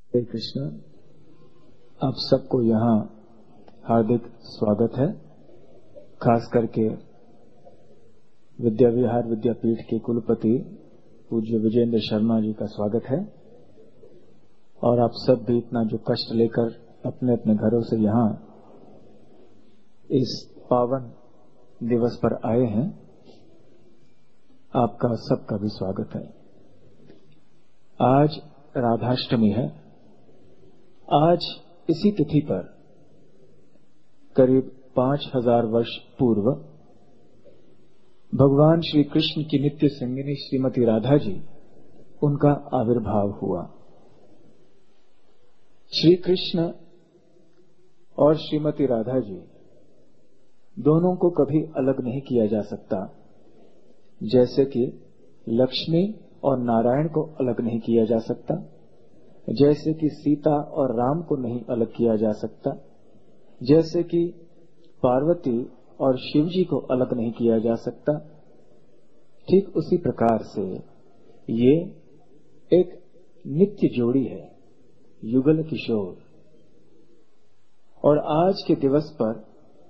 हरे कृष्ण। आप सबको यहाँ हार्दिक स्वागत है। खास करके विद्या विहार विद्यापीठ के कुलपति पूज्य विजेंद्र शर्मा जी का स्वागत है। और आप सब भी इतना जो कष्ट लेकर अपने अपने घरों से यहाँ इस पावन दिवस पर आए हैं, आपका सबका भी स्वागत है। आज राधाष्टमी है। आज इसी तिथि पर करीब 5000 वर्ष पूर्व भगवान श्री कृष्ण की नित्य संगिनी श्रीमती राधा जी, उनका आविर्भाव हुआ। श्री कृष्ण और श्रीमती राधा जी दोनों को कभी अलग नहीं किया जा सकता, जैसे कि लक्ष्मी और नारायण को अलग नहीं किया जा सकता, जैसे कि सीता और राम को नहीं अलग किया जा सकता, जैसे कि पार्वती और शिव जी को अलग नहीं किया जा सकता। ठीक उसी प्रकार से ये एक नित्य जोड़ी है, युगल किशोर। और आज के दिवस पर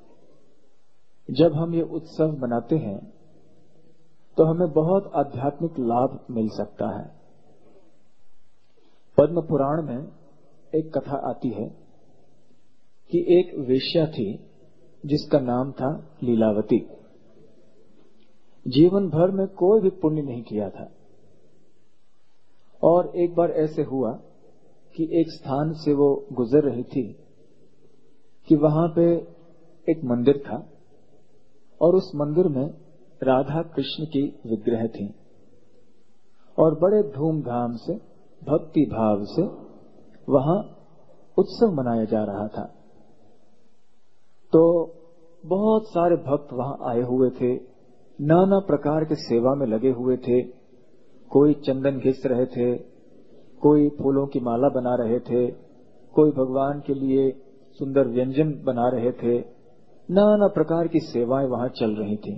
जब हम ये उत्सव मनाते हैं तो हमें बहुत आध्यात्मिक लाभ मिल सकता है। पद्म पुराण में एक कथा आती है कि एक वेश्या थी जिसका नाम था लीलावती। जीवन भर में कोई भी पुण्य नहीं किया था, और एक बार ऐसे हुआ कि एक स्थान से वो गुजर रही थी कि वहां पे एक मंदिर था, और उस मंदिर में राधा कृष्ण की विग्रह थी, और बड़े धूमधाम से भक्ति भाव से वहां उत्सव मनाया जा रहा था। तो बहुत सारे भक्त वहां आए हुए थे, नाना प्रकार के सेवा में लगे हुए थे। कोई चंदन घिस रहे थे, कोई फूलों की माला बना रहे थे, कोई भगवान के लिए सुंदर व्यंजन बना रहे थे। नाना प्रकार की सेवाएं वहां चल रही थी।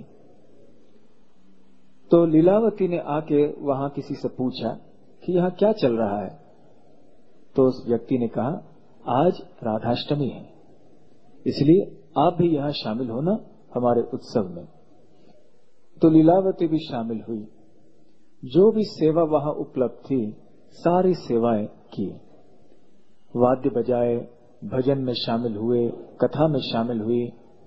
तो लीलावती ने आके वहां किसी से पूछा कि यहाँ क्या चल रहा है। तो उस व्यक्ति ने कहा, आज राधाष्टमी है, इसलिए आप भी यहाँ शामिल होना हमारे उत्सव में। तो लीलावती भी शामिल हुई। जो भी सेवा वहां उपलब्ध थी सारी सेवाएं की। वाद्य बजाए, भजन में शामिल हुए, कथा में शामिल हुई,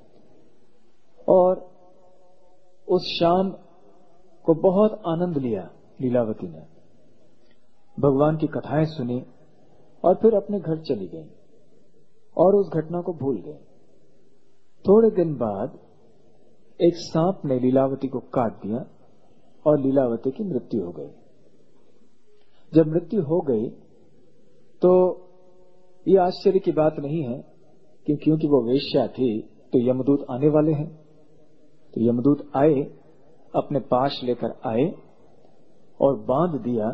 और उस शाम को बहुत आनंद लिया लीलावती ने। भगवान की कथाएं सुनी और फिर अपने घर चली गई और उस घटना को भूल गई। थोड़े दिन बाद एक सांप ने लीलावती को काट दिया और लीलावती की मृत्यु हो गई। जब मृत्यु हो गई तो ये आश्चर्य की बात नहीं है कि क्योंकि वो वेश्या थी तो यमदूत आने वाले हैं। तो यमदूत आए, अपने पाश लेकर आए और बांध दिया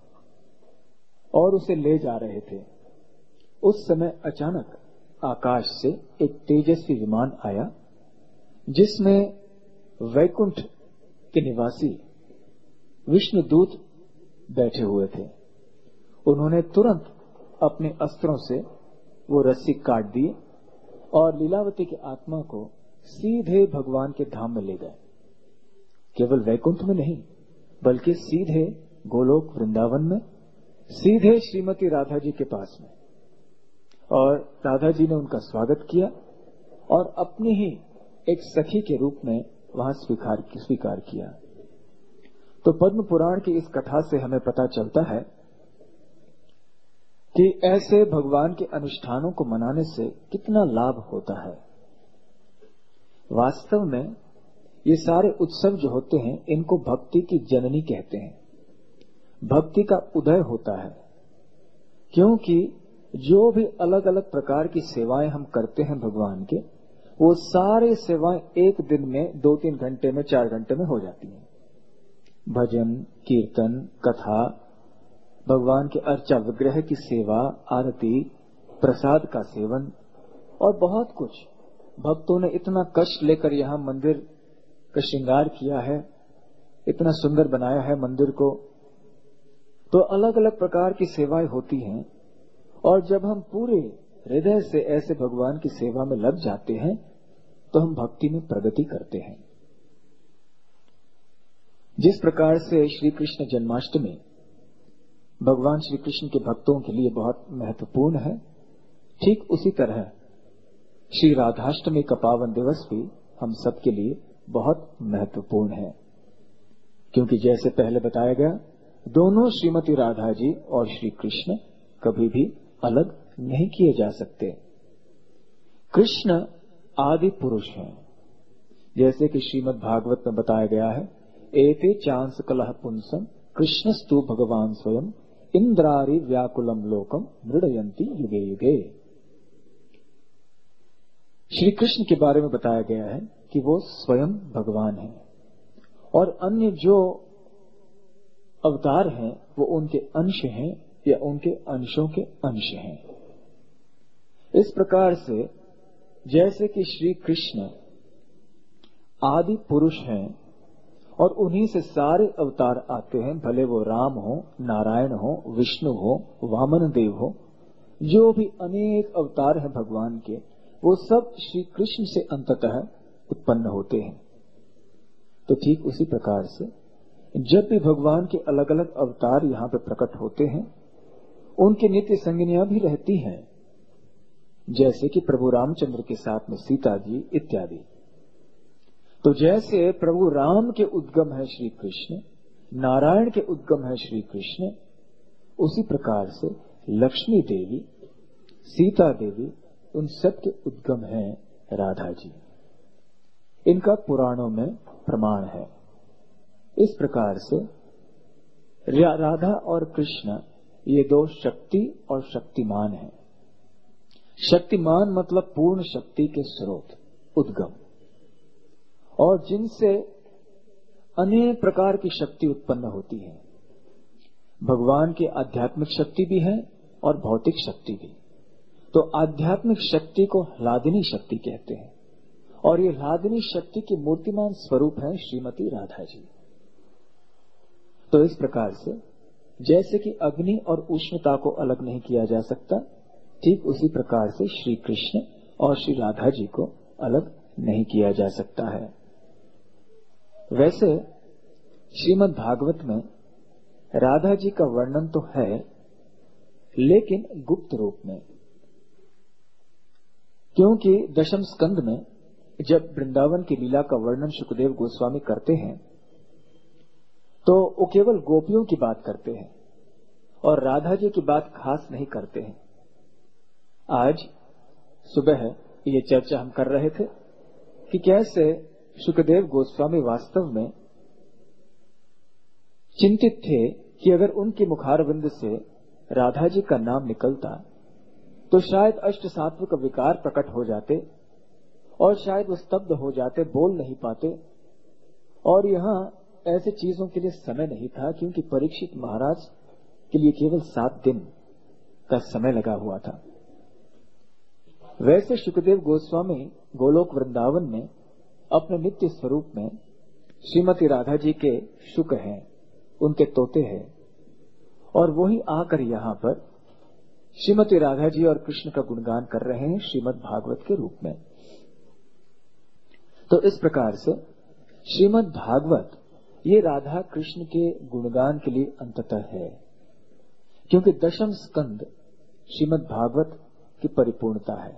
और उसे ले जा रहे थे। उस समय अचानक आकाश से एक तेजस्वी विमान आया जिसमें वैकुंठ के निवासी विष्णुदूत बैठे हुए थे। उन्होंने तुरंत अपने अस्त्रों से वो रस्सी काट दी और लीलावती की आत्मा को सीधे भगवान के धाम में ले गए। केवल वैकुंठ में नहीं, बल्कि सीधे गोलोक वृंदावन में, सीधे श्रीमती राधा जी के पास में। और राधा जी ने उनका स्वागत किया और अपनी ही एक सखी के रूप में वहां स्वीकार किया। तो पद्म पुराण की इस कथा से हमें पता चलता है कि ऐसे भगवान के अनुष्ठानों को मनाने से कितना लाभ होता है। वास्तव में ये सारे उत्सव जो होते हैं, इनको भक्ति की जननी कहते हैं। भक्ति का उदय होता है, क्योंकि जो भी अलग अलग प्रकार की सेवाएं हम करते हैं भगवान के, वो सारे सेवाएं एक दिन में 2-3 घंटे में, 4 घंटे में हो जाती हैं। भजन, कीर्तन, कथा, भगवान के अर्चा विग्रह की सेवा, आरती, प्रसाद का सेवन और बहुत कुछ। भक्तों ने इतना कष्ट लेकर यहाँ मंदिर का श्रृंगार किया है, इतना सुंदर बनाया है मंदिर को। तो अलग अलग प्रकार की सेवाएं होती हैं और जब हम पूरे हृदय से ऐसे भगवान की सेवा में लग जाते हैं तो हम भक्ति में प्रगति करते हैं। जिस प्रकार से श्री कृष्ण जन्माष्टमी भगवान श्री कृष्ण के भक्तों के लिए बहुत महत्वपूर्ण है, ठीक उसी तरह श्री राधाष्टमी का पावन दिवस भी हम सबके लिए बहुत महत्वपूर्ण है। क्योंकि जैसे पहले बताया गया, दोनों श्रीमती राधा जी और श्री कृष्ण कभी भी अलग नहीं किए जा सकते। कृष्ण आदि पुरुष हैं, जैसे कि श्रीमद् भागवत में बताया गया है, एते चांस कलह पुंसम कृष्णस्तु भगवान स्वयं इंद्रारि व्याकुलम लोकम मृडयंती युगे युगे। श्री कृष्ण के बारे में बताया गया है कि वो स्वयं भगवान हैं और अन्य जो अवतार हैं वो उनके अंश हैं या उनके अंशों के अंश हैं। इस प्रकार से जैसे कि श्री कृष्ण आदि पुरुष हैं और उन्हीं से सारे अवतार आते हैं, भले वो राम हो, नारायण हो, विष्णु हो, वामन देव हो, जो भी अनेक अवतार हैं भगवान के, वो सब श्री कृष्ण से अंततः उत्पन्न होते हैं। तो ठीक उसी प्रकार से जब भी भगवान के अलग अलग अवतार यहाँ पे प्रकट होते हैं, उनकी नित्य संज्ञा भी रहती हैं, जैसे कि प्रभु रामचंद्र के साथ में सीता जी इत्यादि। तो जैसे प्रभु राम के उद्गम है श्री कृष्ण, नारायण के उद्गम है श्री कृष्ण, उसी प्रकार से लक्ष्मी देवी, सीता देवी, उन सब के उद्गम है राधा जी। इनका पुराणों में प्रमाण है। इस प्रकार से राधा और कृष्ण ये दो शक्ति और शक्तिमान हैं। शक्तिमान मतलब पूर्ण शक्ति के स्रोत, उद्गम, और जिनसे अनेक प्रकार की शक्ति उत्पन्न होती है। भगवान की आध्यात्मिक शक्ति भी है और भौतिक शक्ति भी। तो आध्यात्मिक शक्ति को ह्लादिनी शक्ति कहते हैं और ये ह्लादिनी शक्ति की मूर्तिमान स्वरूप है श्रीमती राधा जी। तो इस प्रकार से जैसे कि अग्नि और उष्णता को अलग नहीं किया जा सकता, ठीक उसी प्रकार से श्री कृष्ण और श्री राधा जी को अलग नहीं किया जा सकता है। वैसे श्रीमद् भागवत में राधा जी का वर्णन तो है, लेकिन गुप्त रूप में, क्योंकि दशम स्कंद में जब वृंदावन की लीला का वर्णन सुखदेव गोस्वामी करते हैं तो वो केवल गोपियों की बात करते हैं और राधा जी की बात खास नहीं करते हैं। आज सुबह ये चर्चा हम कर रहे थे कि कैसे सुखदेव गोस्वामी वास्तव में चिंतित थे कि अगर उनके मुखारविंद से राधा जी का नाम निकलता तो शायद अष्ट सात्विक विकार प्रकट हो जाते और शायद वो स्तब्ध हो जाते, बोल नहीं पाते। और यहाँ ऐसे चीजों के लिए समय नहीं था, क्योंकि परीक्षित महाराज के लिए केवल 7 दिन का समय लगा हुआ था। वैसे सुखदेव गोस्वामी गोलोक वृंदावन में अपने नित्य स्वरूप में श्रीमती राधा जी के शुक हैं, उनके तोते हैं, और वही आकर यहाँ पर श्रीमती राधा जी और कृष्ण का गुणगान कर रहे हैं श्रीमद् भागवत के रूप में। तो इस प्रकार से श्रीमद् भागवत ये राधा कृष्ण के गुणगान के लिए अंततः है, क्योंकि दशम स्कंद श्रीमद् भागवत की परिपूर्णता है।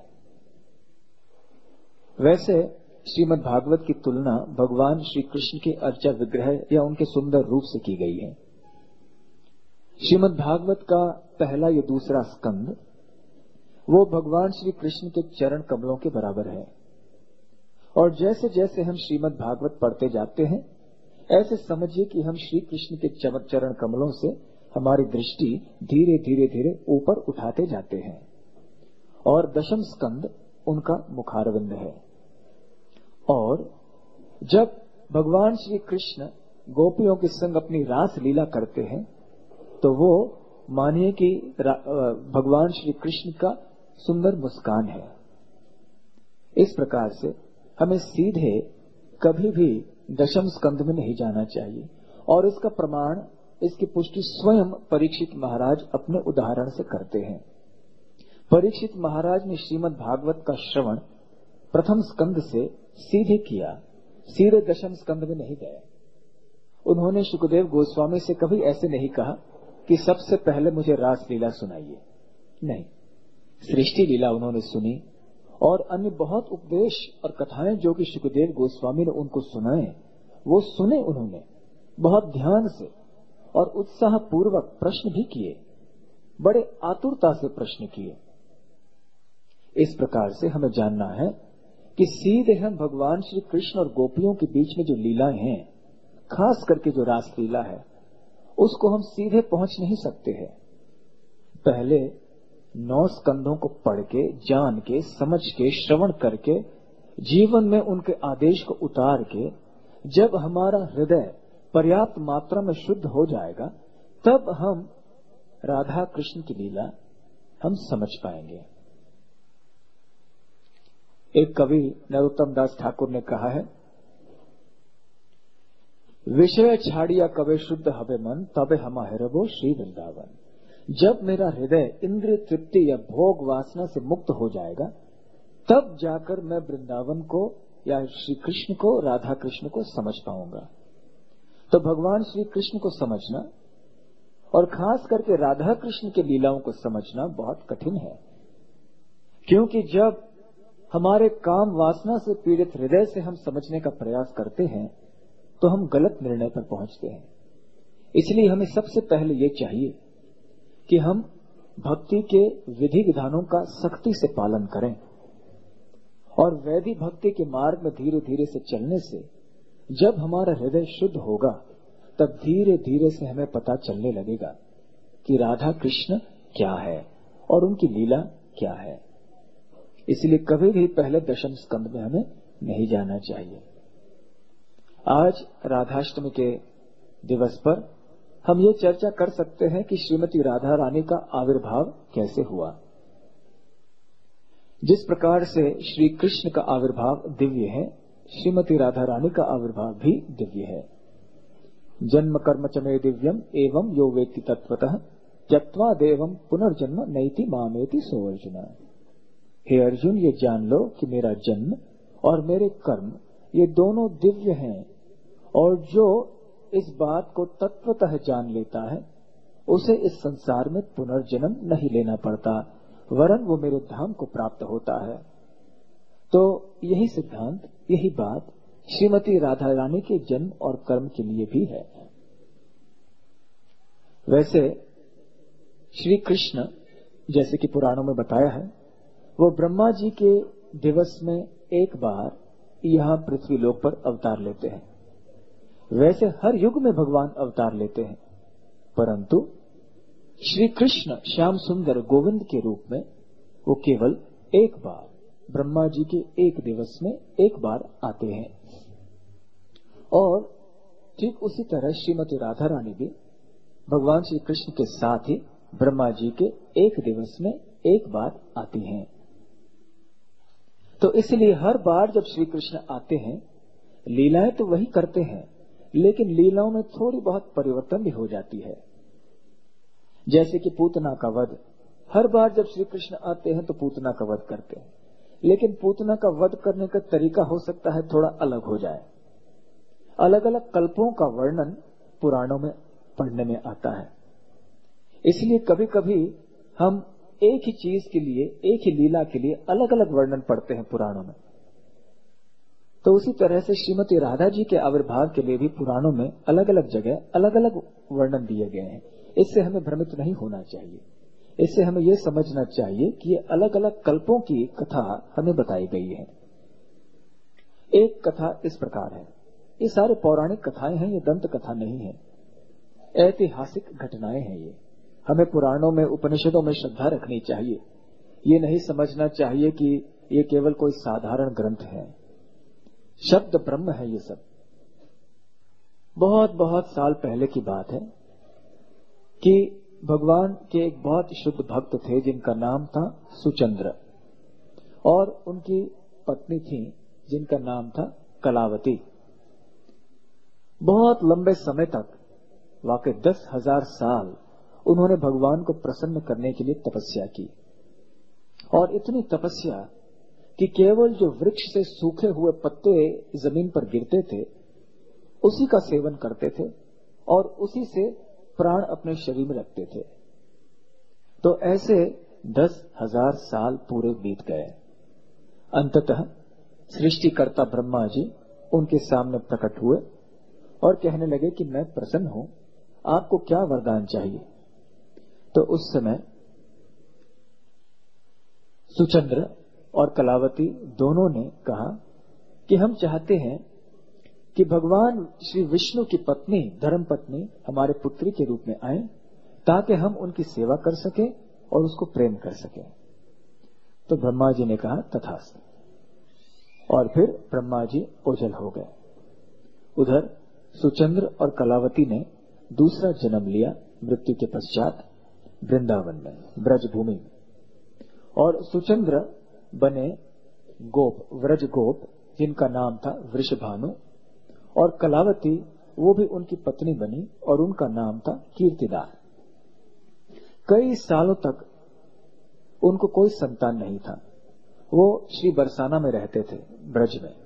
वैसे श्रीमद् भागवत की तुलना भगवान श्री कृष्ण के अर्चा विग्रह या उनके सुंदर रूप से की गई है। श्रीमद् भागवत का पहला या दूसरा स्कंद वो भगवान श्री कृष्ण के चरण कमलों के बराबर है, और जैसे जैसे हम श्रीमद् भागवत पढ़ते जाते हैं ऐसे समझिए कि हम श्री कृष्ण के चरण कमलों से हमारी दृष्टि धीरे धीरे धीरे ऊपर उठाते जाते हैं, और दशम स्कंद उनका मुखारविंद है। और जब भगवान श्री कृष्ण गोपियों के संग अपनी रास लीला करते हैं तो वो मानिए कि भगवान श्री कृष्ण का सुंदर मुस्कान है। इस प्रकार से हमें सीधे कभी भी दशम स्कंद में नहीं जाना चाहिए, और इसका प्रमाण, इसकी पुष्टि स्वयं परीक्षित महाराज अपने उदाहरण से करते हैं। परीक्षित महाराज ने श्रीमद् भागवत का श्रवण प्रथम स्कंद से सीधे किया, सीधे दशम स्कंद में नहीं गए। उन्होंने शुकदेव गोस्वामी से कभी ऐसे नहीं कहा कि सबसे पहले मुझे रास लीला सुनाइए। नहीं, सृष्टि लीला उन्होंने सुनी और अन्य बहुत उपदेश और कथाएं जो कि शुकदेव गोस्वामी ने उनको सुनाए, वो सुने उन्होंने बहुत ध्यान से और उत्साह पूर्वक प्रश्न भी किए, बड़े आतुरता से प्रश्न किए। इस प्रकार से हमें जानना है कि सीधे हम भगवान श्री कृष्ण और गोपियों के बीच में जो लीलाएं हैं, खास करके जो रास लीला है, उसको हम सीधे पहुंच नहीं सकते हैं। पहले 9 स्कंधों को पढ़ के, जान के, समझ के, श्रवण करके, जीवन में उनके आदेश को उतार के, जब हमारा हृदय पर्याप्त मात्रा में शुद्ध हो जाएगा, तब हम राधा कृष्ण की लीला हम समझ पाएंगे। एक कवि नरोत्तम दास ठाकुर ने कहा है, विषय छाड़िया कवे शुद्ध हवे मन, तबे हम हिरबो श्री वृंदावन। जब मेरा हृदय इंद्रिय तृप्ति या भोग वासना से मुक्त हो जाएगा, तब जाकर मैं वृंदावन को या श्री कृष्ण को, राधा कृष्ण को समझ पाऊंगा। तो भगवान श्री कृष्ण को समझना और खास करके राधा कृष्ण के लीलाओं को समझना बहुत कठिन है, क्योंकि जब हमारे काम वासना से पीड़ित हृदय से हम समझने का प्रयास करते हैं तो हम गलत निर्णय पर पहुंचते हैं। इसलिए हमें सबसे पहले ये चाहिए कि हम भक्ति के विधि विधानों का सख्ती से पालन करें और वैधि भक्ति के मार्ग में धीरे धीरे से चलने से जब हमारा हृदय शुद्ध होगा, तब धीरे धीरे से हमें पता चलने लगेगा कि राधा कृष्ण क्या है और उनकी लीला क्या है। इसलिए कभी भी पहले दशम स्कंद में हमें नहीं जाना चाहिए। आज राधाष्टमी के दिवस पर हम ये चर्चा कर सकते हैं कि श्रीमती राधा रानी का आविर्भाव कैसे हुआ। जिस प्रकार से श्री कृष्ण का आविर्भाव दिव्य है, श्रीमती राधा रानी का आविर्भाव भी दिव्य है। जन्म कर्म च मे दिव्यम एवं यो वेत्ति तत्वतः त्यक्त्वा देवम पुनर्जन्म नैति मामेति सो अर्जुन। हे अर्जुन, ये जान लो कि मेरा जन्म और मेरे कर्म ये दोनों दिव्य हैं, और जो इस बात को तत्वतः जान लेता है उसे इस संसार में पुनर्जन्म नहीं लेना पड़ता, वरन वो मेरे धाम को प्राप्त होता है। तो यही सिद्धांत, यही बात श्रीमती राधा रानी के जन्म और कर्म के लिए भी है। वैसे श्री कृष्ण, जैसे कि पुराणों में बताया है, वो ब्रह्मा जी के दिवस में एक बार यहाँ पृथ्वी लोक पर अवतार लेते हैं। वैसे हर युग में भगवान अवतार लेते हैं, परंतु श्री कृष्ण श्याम सुंदर गोविंद के रूप में वो केवल एक बार ब्रह्मा जी के एक दिवस में एक बार आते हैं। और ठीक उसी तरह श्रीमती राधा रानी भी भगवान श्री कृष्ण के साथ ही ब्रह्मा जी के एक दिवस में एक बार आती हैं। तो इसलिए हर बार जब श्री कृष्ण आते हैं, लीलाएं तो वही करते हैं, लेकिन लीलाओं में थोड़ी बहुत परिवर्तन भी हो जाती है। जैसे कि पूतना का वध, हर बार जब श्री कृष्ण आते हैं तो पूतना का वध करते हैं, लेकिन पूतना का वध करने का तरीका हो सकता है थोड़ा अलग हो जाए। अलग अलग कल्पों का वर्णन पुराणों में पढ़ने में आता है। इसलिए कभी कभी हम एक ही चीज के लिए, एक ही लीला के लिए अलग अलग वर्णन पढ़ते हैं पुराणों में। तो उसी तरह से श्रीमती राधा जी के आविर्भाव के लिए भी पुराणों में अलग अलग जगह अलग अलग वर्णन दिए गए हैं। इससे हमें भ्रमित नहीं होना चाहिए। इससे हमें यह समझना चाहिए कि ये अलग अलग कल्पों की कथा हमें बताई गई है। एक कथा इस प्रकार है, ये सारे पौराणिक कथाएं हैं, ये दंत कथा नहीं है, ऐतिहासिक घटनाएं हैं। ये हमें पुराणों में, उपनिषदों में श्रद्धा रखनी चाहिए। ये नहीं समझना चाहिए कि ये केवल कोई साधारण ग्रंथ है। शब्द ब्रह्म है ये सब। बहुत बहुत साल पहले की बात है कि भगवान के एक बहुत शुद्ध भक्त थे जिनका नाम था सुचंद्र, और उनकी पत्नी थी जिनका नाम था कलावती। बहुत लंबे समय तक, वाकई 10,000 साल, उन्होंने भगवान को प्रसन्न करने के लिए तपस्या की। और इतनी तपस्या कि केवल जो वृक्ष से सूखे हुए पत्ते जमीन पर गिरते थे उसी का सेवन करते थे और उसी से प्राण अपने शरीर में रखते थे। तो ऐसे 10,000 साल पूरे बीत गए। अंततः सृष्टिकर्ता ब्रह्मा जी उनके सामने प्रकट हुए और कहने लगे कि मैं प्रसन्न हूं, आपको क्या वरदान चाहिए। तो उस समय सुचंद्र और कलावती दोनों ने कहा कि हम चाहते हैं कि भगवान श्री विष्णु की पत्नी, धर्म पत्नी हमारे पुत्री के रूप में आए ताकि हम उनकी सेवा कर सके और उसको प्रेम कर सके। तो ब्रह्मा जी ने कहा तथास्तु, और फिर ब्रह्मा जी ओझल हो गए। उधर सुचंद्र और कलावती ने दूसरा जन्म लिया मृत्यु के पश्चात वृंदावन में, ब्रज भूमि में। और सुचंद्र बने गोप, व्रज गोप, जिनका नाम था वृषभानु, और कलावती वो भी उनकी पत्नी बनी और उनका नाम था कीर्तिदा। कई सालों तक उनको कोई संतान नहीं था। वो श्री बरसाना में रहते थे, ब्रज में,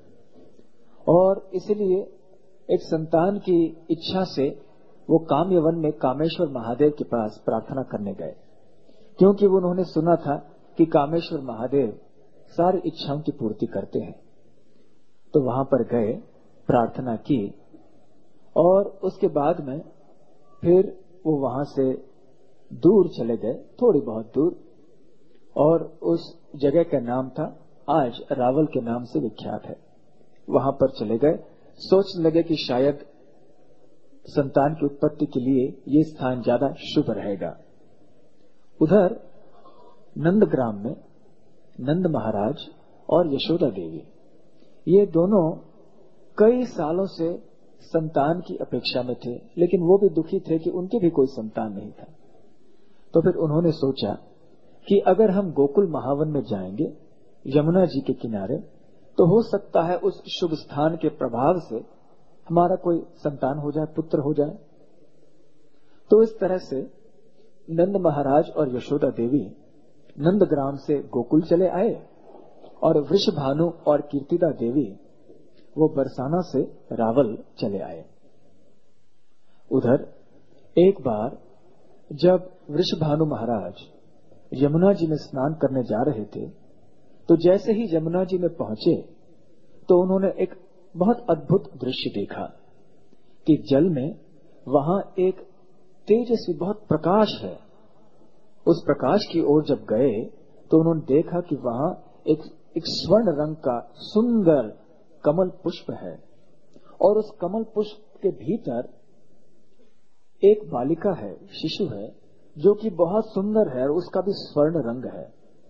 और इसलिए एक संतान की इच्छा से वो काम्यवन में कामेश्वर महादेव के पास प्रार्थना करने गए, क्योंकि उन्होंने सुना था कि कामेश्वर महादेव सारी इच्छाओं की पूर्ति करते हैं। तो वहां पर गए, प्रार्थना की, और उसके बाद में फिर वो वहां से दूर चले गए, थोड़ी बहुत दूर, और उस जगह का नाम था, आज रावल के नाम से विख्यात है। वहां पर चले गए, सोचने लगे कि शायद संतान की उत्पत्ति के लिए ये स्थान ज्यादा शुभ रहेगा। उधर नंदग्राम में नंद महाराज और यशोदा देवी, ये दोनों कई सालों से संतान की अपेक्षा में थे, लेकिन वो भी दुखी थे कि उनके भी कोई संतान नहीं था। तो फिर उन्होंने सोचा कि अगर हम गोकुल महावन में जाएंगे, यमुना जी के किनारे, तो हो सकता है उस शुभ स्थान के प्रभाव से हमारा कोई संतान हो जाए, पुत्र हो जाए। तो इस तरह से नंद महाराज और यशोदा देवी नंदग्राम से गोकुल चले आए, और वृषभानु और कीर्तिदा देवी वो बरसाना से रावल चले आए। उधर एक बार जब वृषभानु महाराज यमुना जी में स्नान करने जा रहे थे, तो जैसे ही यमुना जी में पहुंचे तो उन्होंने एक बहुत अद्भुत दृश्य देखा कि जल में वहां एक तेजस्वी बहुत प्रकाश है। उस प्रकाश की ओर जब गए तो उन्होंने देखा कि वहां एक स्वर्ण रंग का सुंदर कमल पुष्प है, और उस कमल पुष्प के भीतर एक बालिका है, शिशु है, जो कि बहुत सुंदर है और उसका भी स्वर्ण रंग है।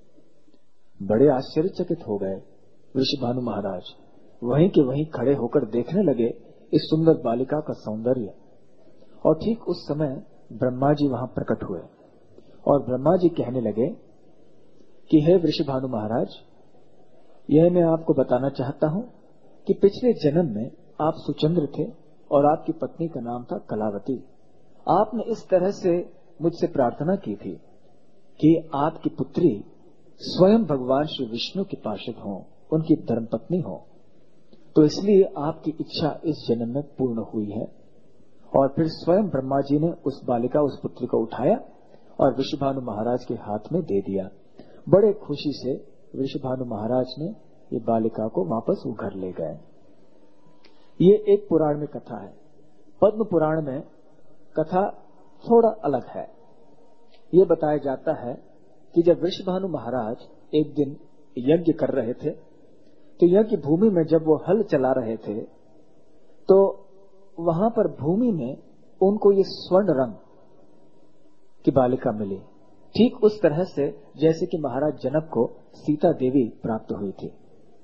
बड़े आश्चर्यचकित हो गए वृषभानु महाराज, वहीं के वहीं खड़े होकर देखने लगे इस सुंदर बालिका का सौंदर्य। और ठीक उस समय ब्रह्मा जी वहां प्रकट हुए, और ब्रह्मा जी कहने लगे कि हे वृषभानु महाराज, यह मैं आपको बताना चाहता हूं कि पिछले जन्म में आप सुचंद्र थे और आपकी पत्नी का नाम था कलावती। आपने इस तरह से मुझसे प्रार्थना की थी कि आपकी पुत्री स्वयं भगवान श्री विष्णु की पार्षद हो, उनकी धर्मपत्नी हो। तो इसलिए आपकी इच्छा इस जन्म में पूर्ण हुई है। और फिर स्वयं ब्रह्मा जी ने उस बालिका, उस पुत्री को उठाया और वृषभानु महाराज के हाथ में दे दिया। बड़े खुशी से वृषभानु महाराज ने ये बालिका को वापस वो घर ले गए। ये एक पुराण में कथा है। पद्म पुराण में कथा थोड़ा अलग है। ये बताया जाता है कि जब वृषभानु महाराज एक दिन यज्ञ कर रहे थे, तो यज्ञ भूमि में जब वो हल चला रहे थे, तो वहां पर भूमि में उनको ये स्वर्ण रंग की बालिका मिली, ठीक उस तरह से जैसे कि महाराज जनक को सीता देवी प्राप्त हुई थी।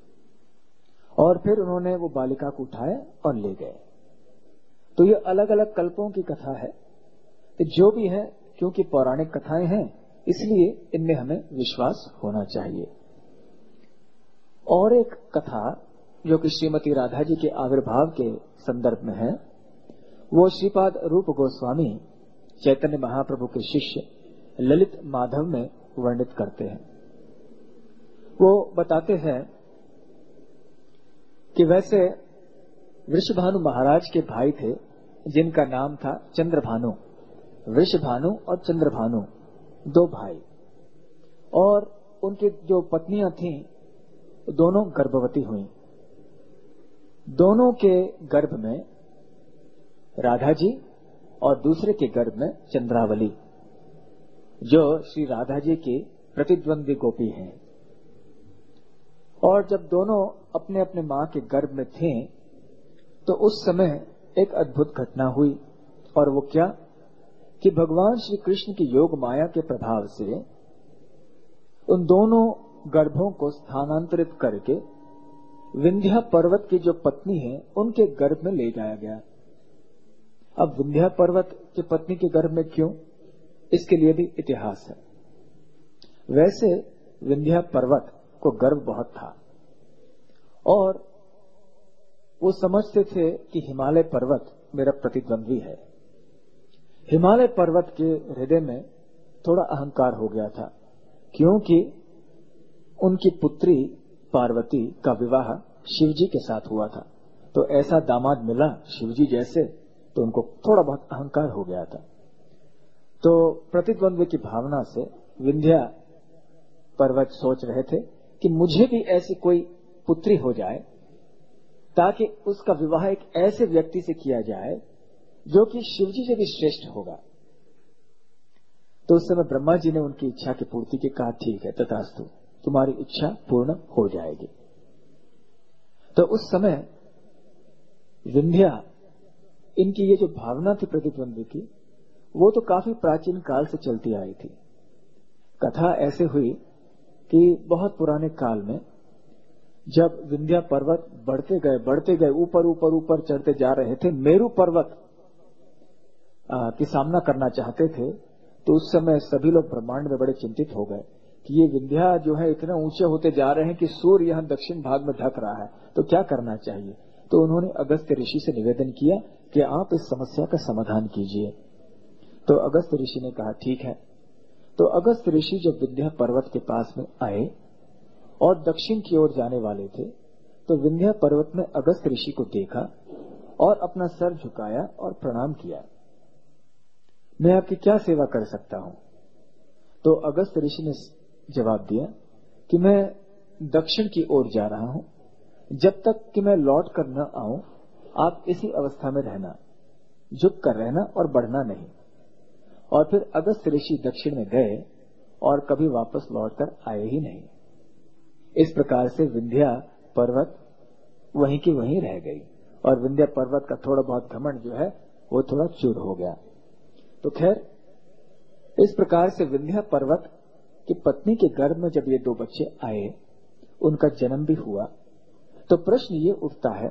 और फिर उन्होंने वो बालिका को उठाया और ले गए। तो ये अलग अलग कल्पों की कथा है। जो भी है, क्योंकि पौराणिक कथाएं हैं, इसलिए इनमें हमें विश्वास होना चाहिए। और एक कथा जो कि श्रीमती राधा जी के आविर्भाव के संदर्भ में है, वो श्रीपाद रूप गोस्वामी चैतन्य महाप्रभु के शिष्य ललित माधव में वर्णित करते हैं। वो बताते हैं कि वैसे वृषभानु महाराज के भाई थे जिनका नाम था चंद्रभानु। वृषभानु और चंद्रभानु दो भाई, और उनकी जो पत्नियां थीं दोनों गर्भवती हुईं। दोनों के गर्भ में राधा जी और दूसरे के गर्भ में चंद्रावली, जो श्री राधा जी की प्रतिद्वंदी गोपी हैं। और जब दोनों अपने अपने मां के गर्भ में थे तो उस समय एक अद्भुत घटना हुई, और वो क्या कि भगवान श्री कृष्ण की योग माया के प्रभाव से उन दोनों गर्भों को स्थानांतरित करके विंध्या पर्वत की जो पत्नी है उनके गर्भ में ले जाया गया। अब विंध्या पर्वत की पत्नी के गर्भ में क्यों, इसके लिए भी इतिहास है। वैसे विंध्या पर्वत को गर्व बहुत था, और वो समझते थे कि हिमालय पर्वत मेरा प्रतिद्वंद्वी है। हिमालय पर्वत के हृदय में थोड़ा अहंकार हो गया था, क्योंकि उनकी पुत्री पार्वती का विवाह शिवजी के साथ हुआ था। तो ऐसा दामाद मिला शिवजी जैसे, तो उनको थोड़ा बहुत अहंकार हो गया था। तो प्रतिद्वंद्वी की भावना से विंध्या पर्वत सोच रहे थे कि मुझे भी ऐसी कोई पुत्री हो जाए, ताकि उसका विवाह एक ऐसे व्यक्ति से किया जाए जो कि शिवजी से भी श्रेष्ठ होगा। तो उस समय ब्रह्मा जी ने उनकी इच्छा की पूर्ति की कहा, ठीक है तथास्तु, तुम्हारी इच्छा पूर्ण हो जाएगी। तो उस समय विंध्या, इनकी ये जो भावना थी प्रतिद्वंद्वी की, वो तो काफी प्राचीन काल से चलती आई थी। कथा ऐसे हुई कि बहुत पुराने काल में जब विंध्या पर्वत बढ़ते गए ऊपर ऊपर ऊपर चढ़ते जा रहे थे, मेरू पर्वत की सामना करना चाहते थे, तो उस समय सभी लोग ब्रह्मांड में बड़े चिंतित हो गए कि ये विंध्या जो है इतना ऊंचे होते जा रहे हैं कि सूर्य यहाँ दक्षिण भाग में ढक रहा है, तो क्या करना चाहिए। तो उन्होंने अगस्त्य ऋषि से निवेदन किया कि आप इस समस्या का समाधान कीजिए। तो अगस्त्य ऋषि ने कहा ठीक है। तो अगस्त्य ऋषि जब विंध्या पर्वत के पास में आए और दक्षिण की ओर जाने वाले थे, तो विंध्या पर्वत में अगस्त्य ऋषि को देखा और अपना सर झुकाया और प्रणाम किया। मैं आपकी क्या सेवा कर सकता हूं। तो अगस्त्य ऋषि ने जवाब दिया कि मैं दक्षिण की ओर जा रहा हूं, जब तक कि मैं लौट कर न आऊं आप इसी अवस्था में रहना, झुक कर रहना और बढ़ना नहीं। और फिर अगस्त्य ऋषि दक्षिण में गए और कभी वापस लौटकर आए ही नहीं। इस प्रकार से विंध्या पर्वत वहीं की वहीं रह गई, और विंध्या पर्वत का थोड़ा बहुत घमंड जो है वो थोड़ा चूर हो गया। तो खैर, इस प्रकार से विंध्या पर्वत की पत्नी के गर्भ में जब ये दो बच्चे आए, उनका जन्म भी हुआ। तो प्रश्न ये उठता है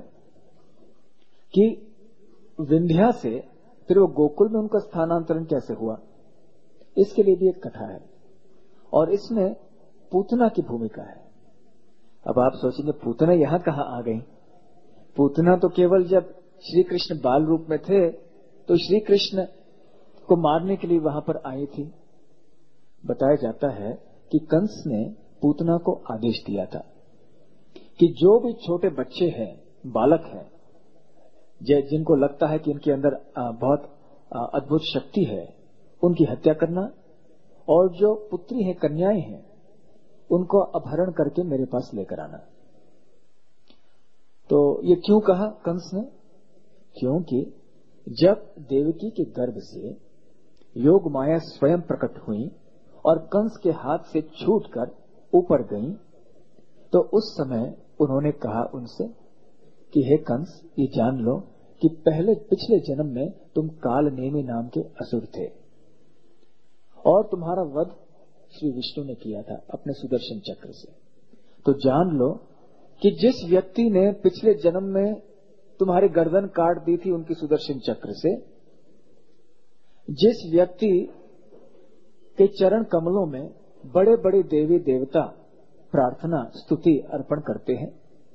कि विंध्या से फिर वो गोकुल में उनका स्थानांतरण कैसे हुआ। इसके लिए भी एक कथा है, और इसमें पूतना की भूमिका है। अब आप सोचेंगे पूतना यहां कहां आ गई। पूतना तो केवल जब श्री कृष्ण बाल रूप में थे तो श्री कृष्ण को मारने के लिए वहां पर आई थी। बताया जाता है कि कंस ने पूतना को आदेश दिया था कि जो भी छोटे बच्चे हैं, बालक हैं, जिनको लगता है कि इनके अंदर बहुत अद्भुत शक्ति है, उनकी हत्या करना, और जो पुत्री हैं, कन्याएं हैं, उनको अपहरण करके मेरे पास लेकर आना। तो ये क्यों कहा कंस ने? क्योंकि जब देवकी के गर्भ से योग माया स्वयं प्रकट हुई और कंस के हाथ से छूटकर ऊपर गई, तो उस समय उन्होंने कहा उनसे कि हे कंस, ये जान लो कि पिछले जन्म में तुम काल नेमी नाम के असुर थे, और तुम्हारा वध श्री विष्णु ने किया था अपने सुदर्शन चक्र से। तो जान लो कि जिस व्यक्ति ने पिछले जन्म में तुम्हारी गर्दन काट दी थी उनकी सुदर्शन चक्र से, जिस व्यक्ति के चरण कमलों में बड़े बड़े देवी देवता प्रार्थना स्तुति अर्पण करते हैं,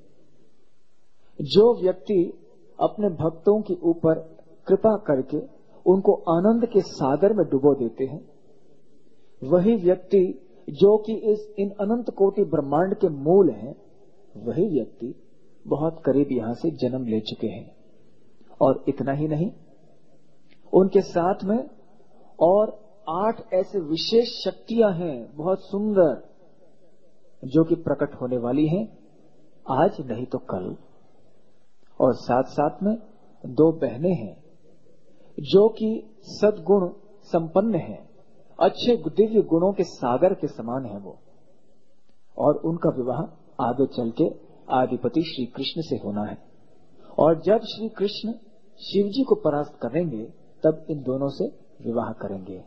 जो व्यक्ति अपने भक्तों के ऊपर कृपा करके उनको आनंद के सागर में डुबो देते हैं, वही व्यक्ति जो कि इन अनंत कोटि ब्रह्मांड के मूल हैं, वही व्यक्ति बहुत करीब यहां से जन्म ले चुके हैं। और इतना ही नहीं, उनके साथ में और 8 ऐसे विशेष शक्तियां हैं, बहुत सुंदर, जो कि प्रकट होने वाली हैं आज नहीं तो कल। और साथ साथ में 2 बहनें हैं जो कि सद्गुण संपन्न हैं, अच्छे दिव्य गुणों के सागर के समान है वो, और उनका विवाह आगे चल के आदिपति श्री कृष्ण से होना है। और जब श्री कृष्ण शिव जी को परास्त करेंगे तब इन दोनों से विवाह करेंगे।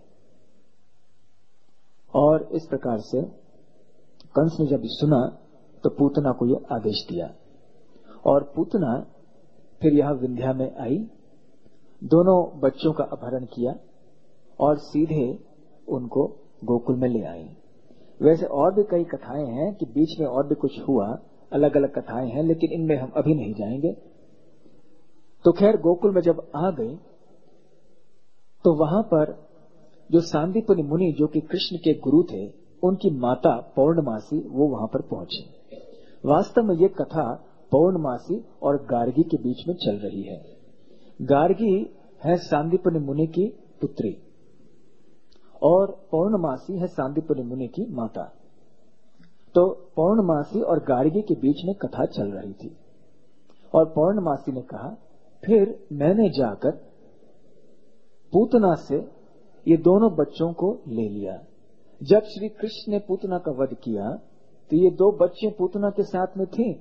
और इस प्रकार से कंस ने जब सुना तो पूतना को यह आदेश दिया, और पूतना फिर यह विंध्या में आई, दोनों बच्चों का अपहरण किया और सीधे उनको गोकुल में ले आई। वैसे और भी कई कथाएं हैं कि बीच में और भी कुछ हुआ, अलग अलग कथाएं हैं, लेकिन इनमें हम अभी नहीं जाएंगे। तो खैर गोकुल में जब आ गई तो वहां पर जो सांदीपनि मुनि, जो कि कृष्ण के गुरु थे, उनकी माता पौर्णमासी वो वहां पर पहुंची। वास्तव में ये कथा पौर्णमासी और गार्गी के बीच में चल रही है। गार्गी है सांदीपनि मुनि की पुत्री और पौर्णमासी है सांदीपनि मुनि की माता। तो पौर्णमासी और गार्गी के बीच में कथा चल रही थी, और पौर्णमासी ने कहा, फिर मैंने जाकर पूतना से ये दोनों बच्चों को ले लिया। जब श्री कृष्ण ने पूतना का वध किया तो ये 2 बच्चे पूतना के साथ में थे,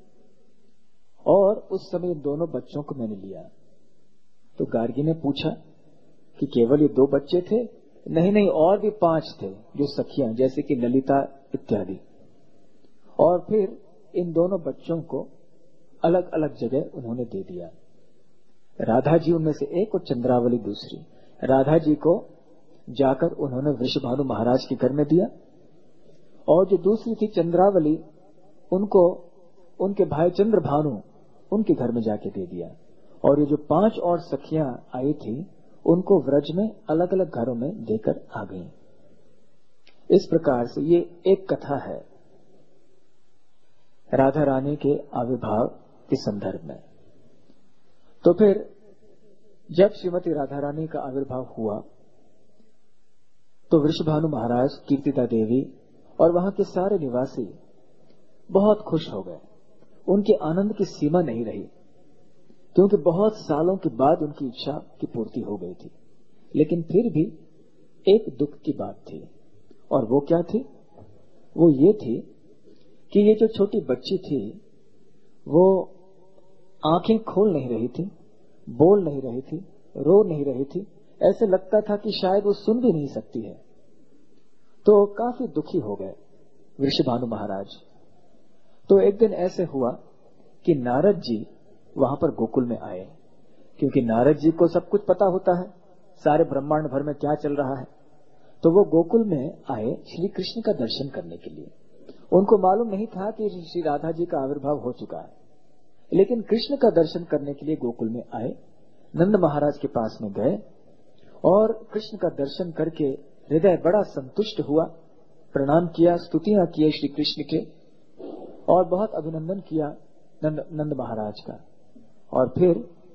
और उस समय दोनों बच्चों को मैंने लिया। तो गार्गी ने पूछा कि केवल ये 2 बच्चे थे? नहीं, और भी 5 थे जो सखियां, जैसे कि ललिता इत्यादि। और फिर इन दोनों बच्चों को अलग अलग जगह उन्होंने दे दिया। राधा जी उनमें से एक और चंद्रावली दूसरी। राधा जी को जाकर उन्होंने वृषभानु महाराज के घर में दिया, और जो दूसरी थी चंद्रावली, उनको उनके भाई चंद्रभानु उनके घर में जाके दे दिया। और ये जो 5 और सखियां आई थी उनको व्रज में अलग अलग घरों में देकर आ गई। इस प्रकार से ये एक कथा है राधा रानी के आविर्भाव के संदर्भ में। तो फिर जब श्रीमती राधा रानी का आविर्भाव हुआ तो वृषभानु महाराज, कीर्तिदा देवी और वहां के सारे निवासी बहुत खुश हो गए। उनके आनंद की सीमा नहीं रही, क्योंकि बहुत सालों के बाद उनकी इच्छा की पूर्ति हो गई थी। लेकिन फिर भी एक दुख की बात थी, और वो क्या थी? वो ये थी कि ये जो छोटी बच्ची थी वो आंखें खोल नहीं रही थी, बोल नहीं रही थी, रो नहीं रही थी। ऐसे लगता था कि शायद वो सुन भी नहीं सकती है। तो काफी दुखी हो गए वृषभानु महाराज। तो एक दिन ऐसे हुआ कि नारद जी वहां पर गोकुल में आए, क्योंकि नारद जी को सब कुछ पता होता है, सारे ब्रह्मांड भर में क्या चल रहा है। तो वो गोकुल में आए श्री कृष्ण का दर्शन करने के लिए। उनको मालूम नहीं था कि श्री राधा जी का आविर्भाव हो चुका है, लेकिन कृष्ण का दर्शन करने के लिए गोकुल में आए। नंद महाराज के पास में गए और कृष्ण का दर्शन करके हृदय बड़ा संतुष्ट हुआ, प्रणाम किया, स्तुतियां किए श्री कृष्ण के, और बहुत अभिनंदन किया नंद महाराज का। और फिर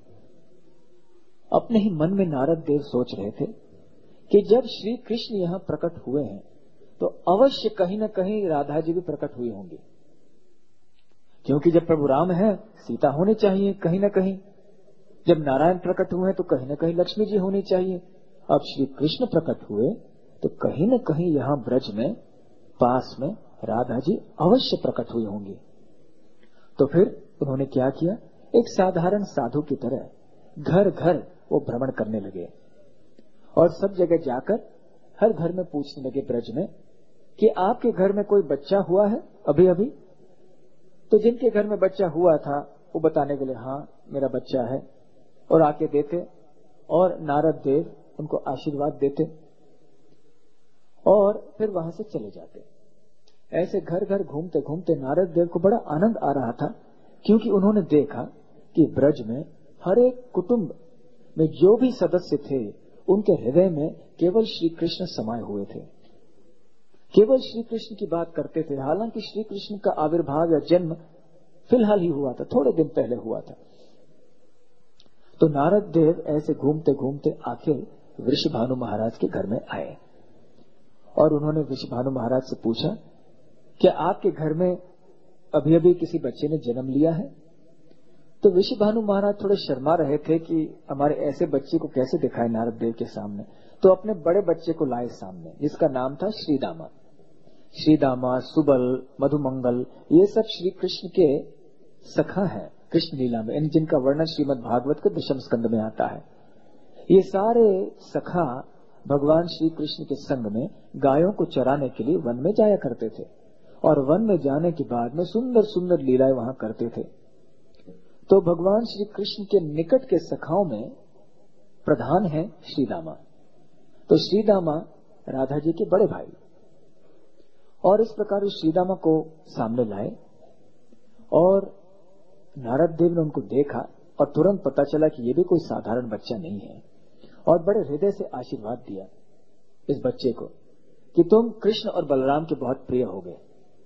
अपने ही मन में नारद देव सोच रहे थे कि जब श्री कृष्ण यहाँ प्रकट हुए हैं तो अवश्य कहीं न कहीं राधा जी भी प्रकट हुई होंगी, क्योंकि जब प्रभु राम है सीता होनी चाहिए कहीं न कहीं। जब नारायण प्रकट हुए तो कहीं न कहीं लक्ष्मी जी होनी चाहिए। अब श्री कृष्ण प्रकट हुए तो कहीं न कहीं यहाँ ब्रज में पास में राधा जी अवश्य प्रकट हुई होंगी। तो फिर उन्होंने क्या किया, एक साधारण साधु की तरह घर घर वो भ्रमण करने लगे और सब जगह जाकर हर घर में पूछने लगे ब्रज में कि आपके घर में कोई बच्चा हुआ है अभी अभी? तो जिनके घर में बच्चा हुआ था वो बताने के लिए हाँ मेरा बच्चा है, और आके देते, और नारद देव उनको आशीर्वाद देते और फिर वहां से चले जाते। ऐसे घर घर घूमते घूमते नारद देव को बड़ा आनंद आ रहा था, क्योंकि उन्होंने देखा कि ब्रज में हर एक कुटुंब में जो भी सदस्य थे उनके हृदय में केवल श्री कृष्ण समाये हुए थे, केवल श्री कृष्ण की बात करते थे। हालांकि श्री कृष्ण का आविर्भाव या जन्म फिलहाल ही हुआ था, थोड़े दिन पहले हुआ था। तो नारद देव ऐसे घूमते घूमते आखिर वृषभानु महाराज के घर में आए और उन्होंने वृषभानु महाराज से पूछा, क्या आपके घर में अभी अभी किसी बच्चे ने जन्म लिया है? तो वृषभानु महाराज थोड़े शर्मा रहे थे कि हमारे ऐसे बच्चे को कैसे दिखाए नारद देव के सामने। तो अपने बड़े बच्चे को लाए सामने, जिसका नाम था श्रीदामा। श्रीदामा, सुबल, मधुमंगल, ये सब श्री कृष्ण के सखा हैं कृष्ण लीला में, जिनका वर्णन श्रीमद् भागवत के 10वें स्कंद में आता है। ये सारे सखा भगवान श्री कृष्ण के संग में गायों को चराने के लिए वन में जाया करते थे और वन में जाने के बाद में सुंदर सुंदर लीलाएं वहां करते थे। तो भगवान श्री कृष्ण के निकट के सखाओं में प्रधान है श्रीदामा। तो श्रीदामा राधा जी के बड़े भाई, और इस प्रकार श्रीदामा को सामने लाए और नारद देव ने उनको देखा और तुरंत पता चला कि ये भी कोई साधारण बच्चा नहीं है, और बड़े हृदय से आशीर्वाद दिया इस बच्चे को कि तुम कृष्ण और बलराम के बहुत प्रिय हो गए।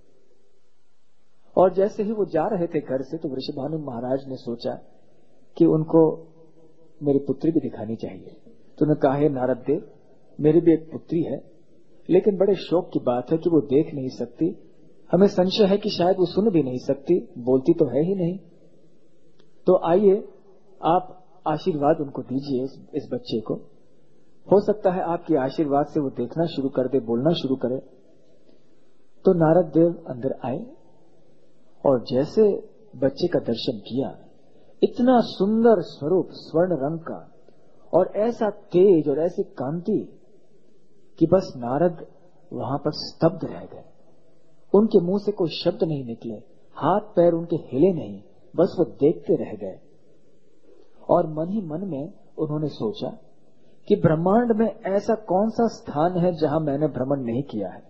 और जैसे ही वो जा रहे थे घर से, तो वृषभानु महाराज ने सोचा कि उनको मेरी पुत्री भी दिखानी चाहिए। तो उन्होंने कहा, हे नारद देव, मेरी भी एक पुत्री है, लेकिन बड़े शौक की बात है कि वो देख नहीं सकती। हमें संशय है कि शायद वो सुन भी नहीं सकती, बोलती तो है ही नहीं। तो आइए आप आशीर्वाद उनको दीजिए इस बच्चे को। हो सकता है आपके आशीर्वाद से वो देखना शुरू कर दे, बोलना शुरू करे। तो नारद देव अंदर आए और जैसे बच्चे का दर्शन किया, इतना सुंदर स्वरूप, स्वर्ण रंग का, और ऐसा तेज और ऐसी कांति कि बस नारद वहां पर स्तब्ध रह गए। उनके मुंह से कोई शब्द नहीं निकले, हाथ पैर उनके हिले नहीं, बस वो देखते रह गए। और मन ही मन में उन्होंने सोचा कि ब्रह्मांड में ऐसा कौन सा स्थान है जहां मैंने भ्रमण नहीं किया है,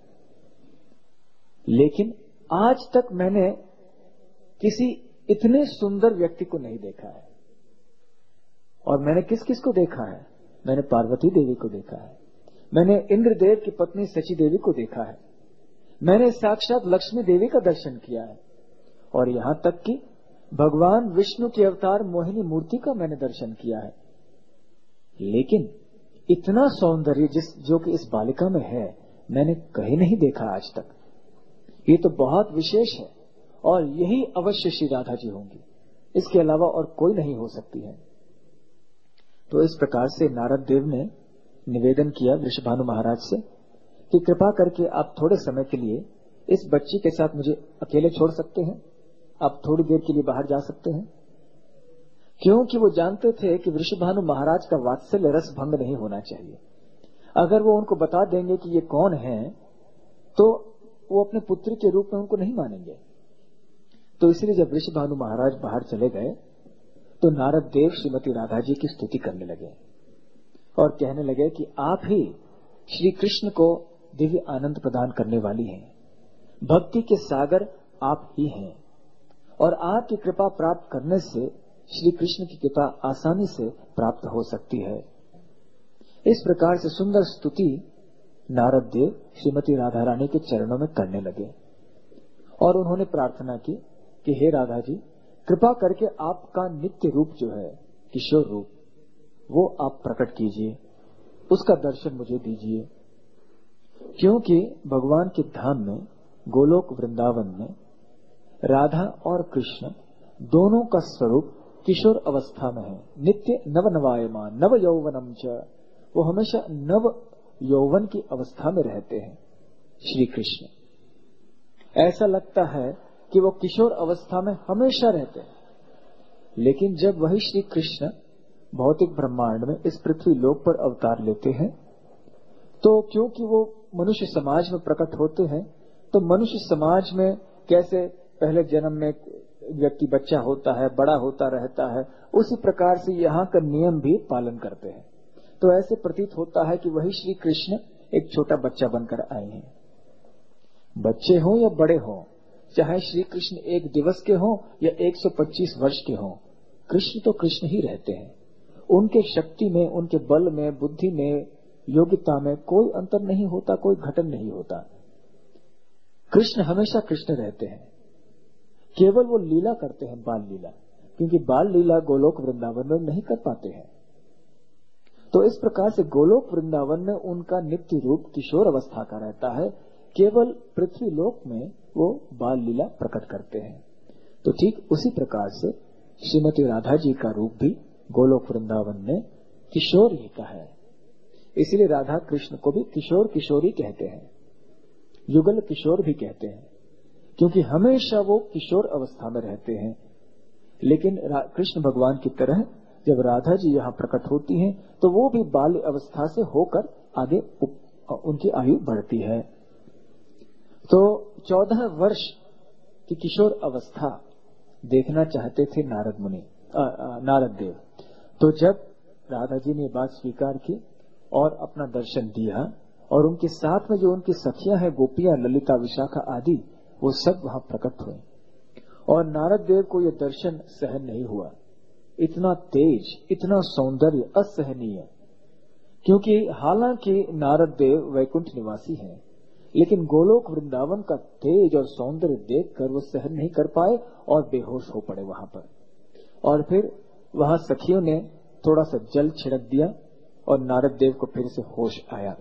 लेकिन आज तक मैंने किसी इतने सुंदर व्यक्ति को नहीं देखा है। और मैंने किस किस को देखा है? मैंने पार्वती देवी को देखा है, मैंने इंद्रदेव की पत्नी सची देवी को देखा है, मैंने साक्षात लक्ष्मी देवी का दर्शन किया है, और यहां तक कि भगवान विष्णु के अवतार मोहिनी मूर्ति का मैंने दर्शन किया है। लेकिन इतना सौंदर्य जो कि इस बालिका में है, मैंने कहीं नहीं देखा आज तक। ये तो बहुत विशेष है और यही अवश्य श्री राधा जी होंगी, इसके अलावा और कोई नहीं हो सकती है। तो इस प्रकार से नारद देव ने निवेदन किया वृषभानु महाराज से कि कृपा करके आप थोड़े समय के लिए इस बच्ची के साथ मुझे अकेले छोड़ सकते हैं, आप थोड़ी देर के लिए बाहर जा सकते हैं। क्योंकि वो जानते थे कि वृषभानु महाराज का वात्सल्य रस भंग नहीं होना चाहिए। अगर वो उनको बता देंगे कि ये कौन है, तो वो अपने पुत्र के रूप में उनको नहीं मानेंगे। तो इसलिए जब वृषभानु महाराज बाहर चले गए, तो नारद देव श्रीमती राधा जी की स्तुति करने लगे और कहने लगे कि आप ही श्री कृष्ण को दिव्य आनंद प्रदान करने वाली हैं, भक्ति के सागर आप ही हैं, और आपकी कृपा प्राप्त करने से श्री कृष्ण की कृपा आसानी से प्राप्त हो सकती है। इस प्रकार से सुंदर स्तुति नारद देव श्रीमती राधा रानी के चरणों में करने लगे और उन्होंने प्रार्थना की कि हे राधा जी, कृपा करके आपका नित्य रूप जो है, किशोर रूप, वो आप प्रकट कीजिए, उसका दर्शन मुझे दीजिए। क्योंकि भगवान के धाम में, गोलोक वृंदावन में, राधा और कृष्ण दोनों का स्वरूप किशोर अवस्था में है। नित्य नव नवायमान नव यौवनम च, वो हमेशा नव यौवन की अवस्था में रहते हैं श्री कृष्ण। ऐसा लगता है कि वो किशोर अवस्था में हमेशा रहते हैं, लेकिन जब वही श्री कृष्ण भौतिक ब्रह्मांड में इस पृथ्वी लोक पर अवतार लेते हैं, तो क्योंकि वो मनुष्य समाज में प्रकट होते हैं, तो मनुष्य समाज में कैसे पहले जन्म में व्यक्ति बच्चा होता है, बड़ा होता रहता है, उसी प्रकार से यहाँ का नियम भी पालन करते हैं। तो ऐसे प्रतीत होता है कि वही श्री कृष्ण एक छोटा बच्चा बनकर आए हैं। बच्चे हों या बड़े हों, चाहे श्री कृष्ण एक दिवस के हों या 125 वर्ष के हों, कृष्ण तो कृष्ण ही रहते हैं। उनके शक्ति में, उनके बल में, बुद्धि में, योग्यता में कोई अंतर नहीं होता, कोई घटन नहीं होता। कृष्ण हमेशा कृष्ण रहते हैं, केवल वो लीला करते हैं, बाल लीला, क्योंकि बाल लीला गोलोक वृंदावन में नहीं कर पाते हैं। तो इस प्रकार से गोलोक वृंदावन में उनका नित्य रूप किशोर अवस्था का रहता है, केवल पृथ्वी लोक में वो बाल लीला प्रकट करते हैं। तो ठीक उसी प्रकार से श्रीमती राधा जी का रूप भी गोलोक वृंदावन में किशोर ही का है। इसलिए राधा कृष्ण को भी किशोर किशोरी कहते हैं, युगल किशोर भी कहते हैं, क्योंकि हमेशा वो किशोर अवस्था में रहते हैं। लेकिन कृष्ण भगवान की तरह जब राधा जी यहाँ प्रकट होती हैं तो वो भी बाल्य अवस्था से होकर आगे उनकी आयु बढ़ती है। तो 14 वर्ष की किशोर अवस्था देखना चाहते थे नारद देव। तो जब राधा जी ने बात स्वीकार की और अपना दर्शन दिया, और उनके साथ में जो उनकी सखियां हैं, गोपियां, ललिता, विशाखा आदि, वो सब वहां प्रकट हुए। और नारद देव को यह दर्शन सहन नहीं हुआ। इतना तेज, इतना सौंदर्य असहनीय, क्योंकि हालांकि नारद देव वैकुंठ निवासी हैं, लेकिन गोलोक वृंदावन का तेज और सौंदर्य देखकर वो सहन नहीं कर पाए और बेहोश हो पड़े वहां पर। और फिर वहां सखियों ने थोड़ा सा जल छिड़क दिया और नारद देव को फिर से होश आया।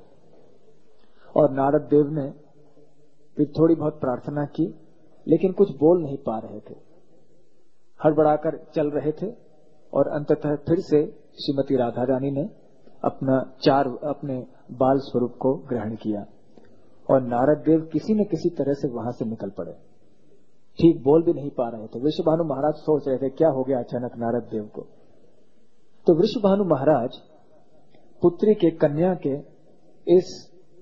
और नारद देव ने फिर थोड़ी बहुत प्रार्थना की, लेकिन कुछ बोल नहीं पा रहे थे, हड़बड़ाकर चल रहे थे। और अंततः फिर से श्रीमती राधा रानी ने अपने बाल स्वरूप को ग्रहण किया और नारद देव किसी न किसी तरह से वहां से निकल पड़े। ठीक बोल भी नहीं पा रहे थे। वृषभानु महाराज सोच रहे थे क्या हो गया अचानक नारद देव को। तो वृषभानु महाराज पुत्री के, कन्या के इस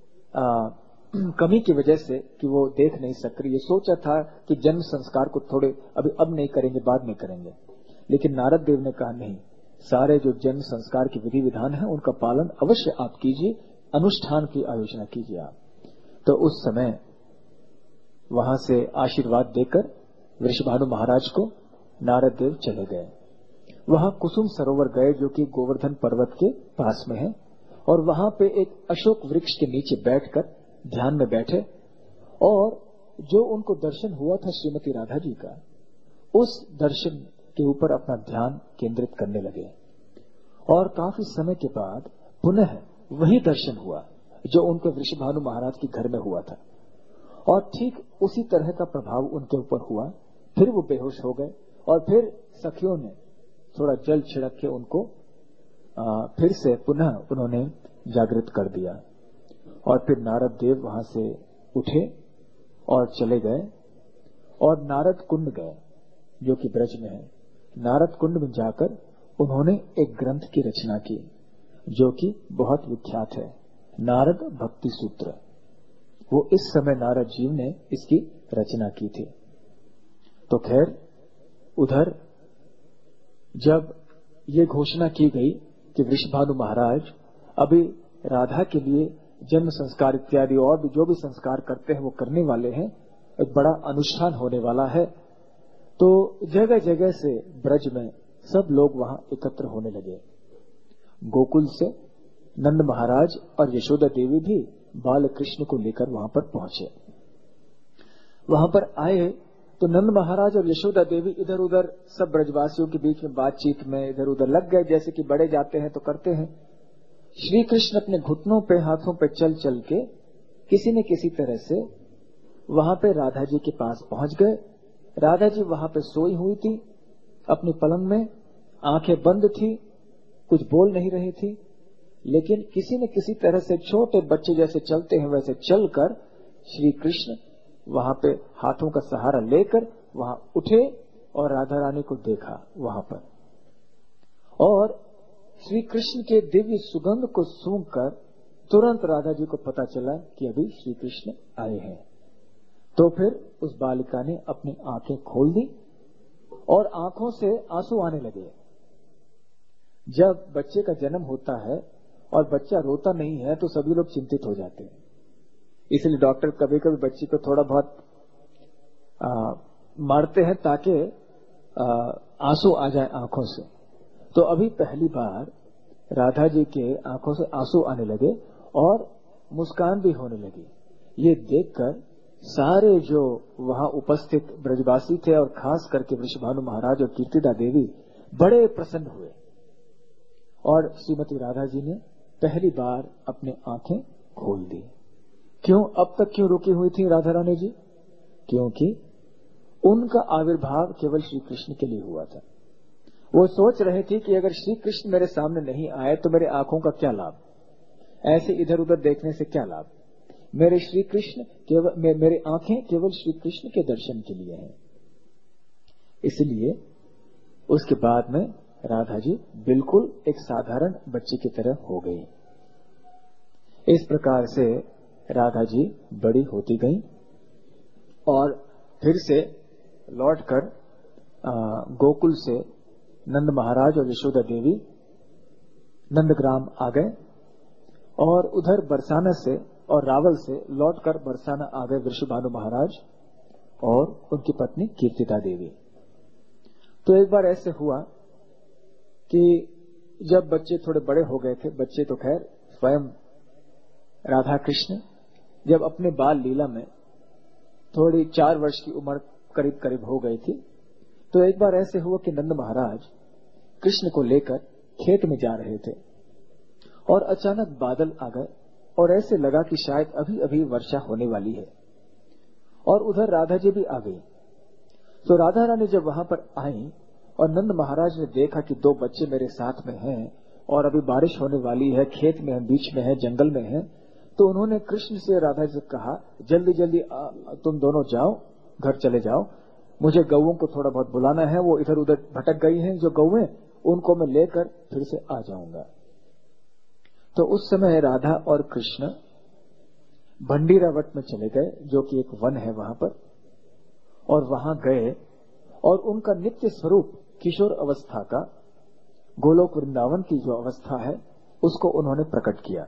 कमी की वजह से कि वो देख नहीं सक रही, ये सोचा था कि जन्म संस्कार को थोड़े अब नहीं करेंगे, बाद में करेंगे। लेकिन नारद देव ने कहा नहीं, सारे जो जन्म संस्कार की विधि विधान है उनका पालन अवश्य आप कीजिए, अनुष्ठान की आयोजना कीजिए आप। तो उस समय वहां से आशीर्वाद देकर वृषभानु महाराज को नारद देव चले गए। वहां कुसुम सरोवर गए, जो कि गोवर्धन पर्वत के पास में है, और वहां पे एक अशोक वृक्ष के नीचे बैठकर ध्यान में बैठे, और जो उनको दर्शन हुआ था श्रीमती राधा जी का, उस दर्शन के ऊपर अपना ध्यान केंद्रित करने लगे। और काफी समय के बाद पुनः वही दर्शन हुआ जो उनके वृषभानु महाराज के घर में हुआ था, और ठीक उसी तरह का प्रभाव उनके ऊपर हुआ। फिर वो बेहोश हो गए और फिर सखियों ने थोड़ा जल छिड़क के उनको फिर से पुनः उन्होंने जागृत कर दिया। और फिर नारद देव वहां से उठे और चले गए और नारद कुंड गए, जो कि ब्रज में है। नारद कुंड में जाकर उन्होंने एक ग्रंथ की रचना की, जो कि बहुत विख्यात है, नारद भक्ति सूत्र। वो इस समय नारद जी ने इसकी रचना की थी। तो खैर, उधर जब ये घोषणा की गई कि वृषभानु महाराज अभी राधा के लिए जन्म संस्कार इत्यादि और भी जो भी संस्कार करते हैं वो करने वाले हैं, एक बड़ा अनुष्ठान होने वाला है, तो जगह जगह से ब्रज में सब लोग वहां एकत्र होने लगे। गोकुल से नंद महाराज और यशोदा देवी भी बाल कृष्ण को लेकर वहां पर पहुंचे। वहां पर आए तो नंद महाराज और यशोदा देवी इधर उधर सब ब्रजवासियों के बीच में बातचीत में इधर उधर लग गए, जैसे कि बड़े जाते हैं तो करते हैं। श्री कृष्ण अपने घुटनों पे, हाथों पे चल चल के किसी न किसी तरह से वहां पे राधा जी के पास पहुंच गए। राधा जी वहां पे सोई हुई थी अपनी पलंग में, आंखें बंद थी, कुछ बोल नहीं रही थी, लेकिन किसी न किसी तरह से छोटे बच्चे जैसे चलते हैं वैसे चलकर श्री कृष्ण वहां पे हाथों का सहारा लेकर वहां उठे और राधा रानी को देखा वहां पर। और श्री कृष्ण के दिव्य सुगंध को सूंघकर तुरंत राधा जी को पता चला कि अभी श्री कृष्ण आए हैं। तो फिर उस बालिका ने अपनी आंखें खोल दी और आंखों से आंसू आने लगे। जब बच्चे का जन्म होता है और बच्चा रोता नहीं है तो सभी लोग चिंतित हो जाते हैं, इसलिए डॉक्टर कभी कभी बच्चे को थोड़ा बहुत मारते हैं ताकि आंसू आ जाए आंखों से। तो अभी पहली बार राधा जी के आंखों से आंसू आने लगे और मुस्कान भी होने लगी। ये देखकर सारे जो वहां उपस्थित ब्रजवासी थे और खास करके वृषभानु महाराज और कीर्तिदा देवी बड़े प्रसन्न हुए और श्रीमती राधा जी ने पहली बार अपनी आंखें खोल दी। क्यों अब तक क्यों रुकी हुई थी राधा रानी जी? क्योंकि उनका आविर्भाव केवल श्री कृष्ण के लिए हुआ था। वो सोच रहे थे कि अगर श्री कृष्ण मेरे सामने नहीं आए तो मेरे आंखों का क्या लाभ, ऐसे इधर उधर देखने से क्या लाभ। मेरे श्री कृष्ण मेरी आंखें केवल श्री कृष्ण के दर्शन के लिए हैं। इसलिए उसके बाद में राधा जी बिल्कुल एक साधारण बच्ची की तरह हो गई। इस प्रकार से राधा जी बड़ी होती गई और फिर से लौटकर गोकुल से नंद महाराज और यशोदा देवी नंदग्राम आ गए और उधर बरसाना से और रावल से लौटकर बरसाना आ गए वृषभानु महाराज और उनकी पत्नी कीर्तिदा देवी। तो एक बार ऐसे हुआ कि जब बच्चे थोड़े बड़े हो गए थे, बच्चे तो खैर स्वयं राधा कृष्ण जब अपने बाल लीला में थोड़ी 4 वर्ष की उम्र करीब करीब हो गई थी, तो एक बार ऐसे हुआ कि नंद महाराज कृष्ण को लेकर खेत में जा रहे थे और अचानक बादल आ गए और ऐसे लगा कि शायद अभी अभी वर्षा होने वाली है और उधर राधा जी भी आ गई। तो राधा रानी जब वहां पर आई और नंद महाराज ने देखा कि 2 बच्चे मेरे साथ में हैं और अभी बारिश होने वाली है, खेत में है, बीच में है, जंगल में है, तो उन्होंने कृष्ण से राधा जी से कहा जल्दी जल्दी तुम दोनों जाओ, घर चले जाओ, मुझे गौओं को थोड़ा बहुत बुलाना है, वो इधर उधर भटक गई हैं जो गौएं, उनको मैं लेकर फिर से आ जाऊंगा। तो उस समय राधा और कृष्ण भंडीरावट में चले गए, जो कि एक वन है वहां पर, और वहां गए और उनका नित्य स्वरूप किशोर अवस्था का, गोलोक वृंदावन की जो अवस्था है उसको उन्होंने प्रकट किया।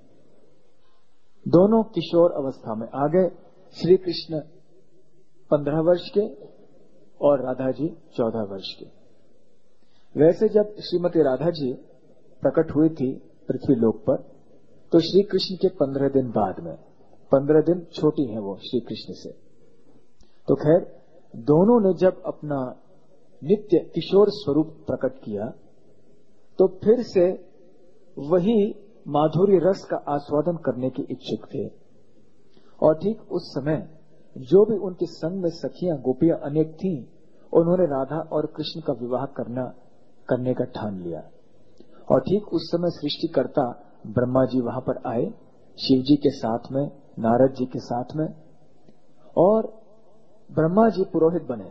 दोनों किशोर अवस्था में आ गए। श्री कृष्ण 15 वर्ष के और राधा जी 14 वर्ष के। वैसे जब श्रीमती राधा जी प्रकट हुई थी पृथ्वी लोक पर, तो श्री कृष्ण के 15 दिन बाद में, 15 दिन छोटी है वो श्री कृष्ण से। तो खैर दोनों ने जब अपना नित्य किशोर स्वरूप प्रकट किया तो फिर से वही माधुर्य रस का आस्वादन करने के इच्छुक थे। और ठीक उस समय जो भी उनके संग में सखियां गोपियां अनेक थीं, उन्होंने राधा और कृष्ण का विवाह करने का ठान लिया। और ठीक उस समय सृष्टिकर्ता ब्रह्मा जी वहां पर आए, शिव जी के साथ में, नारद जी के साथ में, और ब्रह्मा जी पुरोहित बने,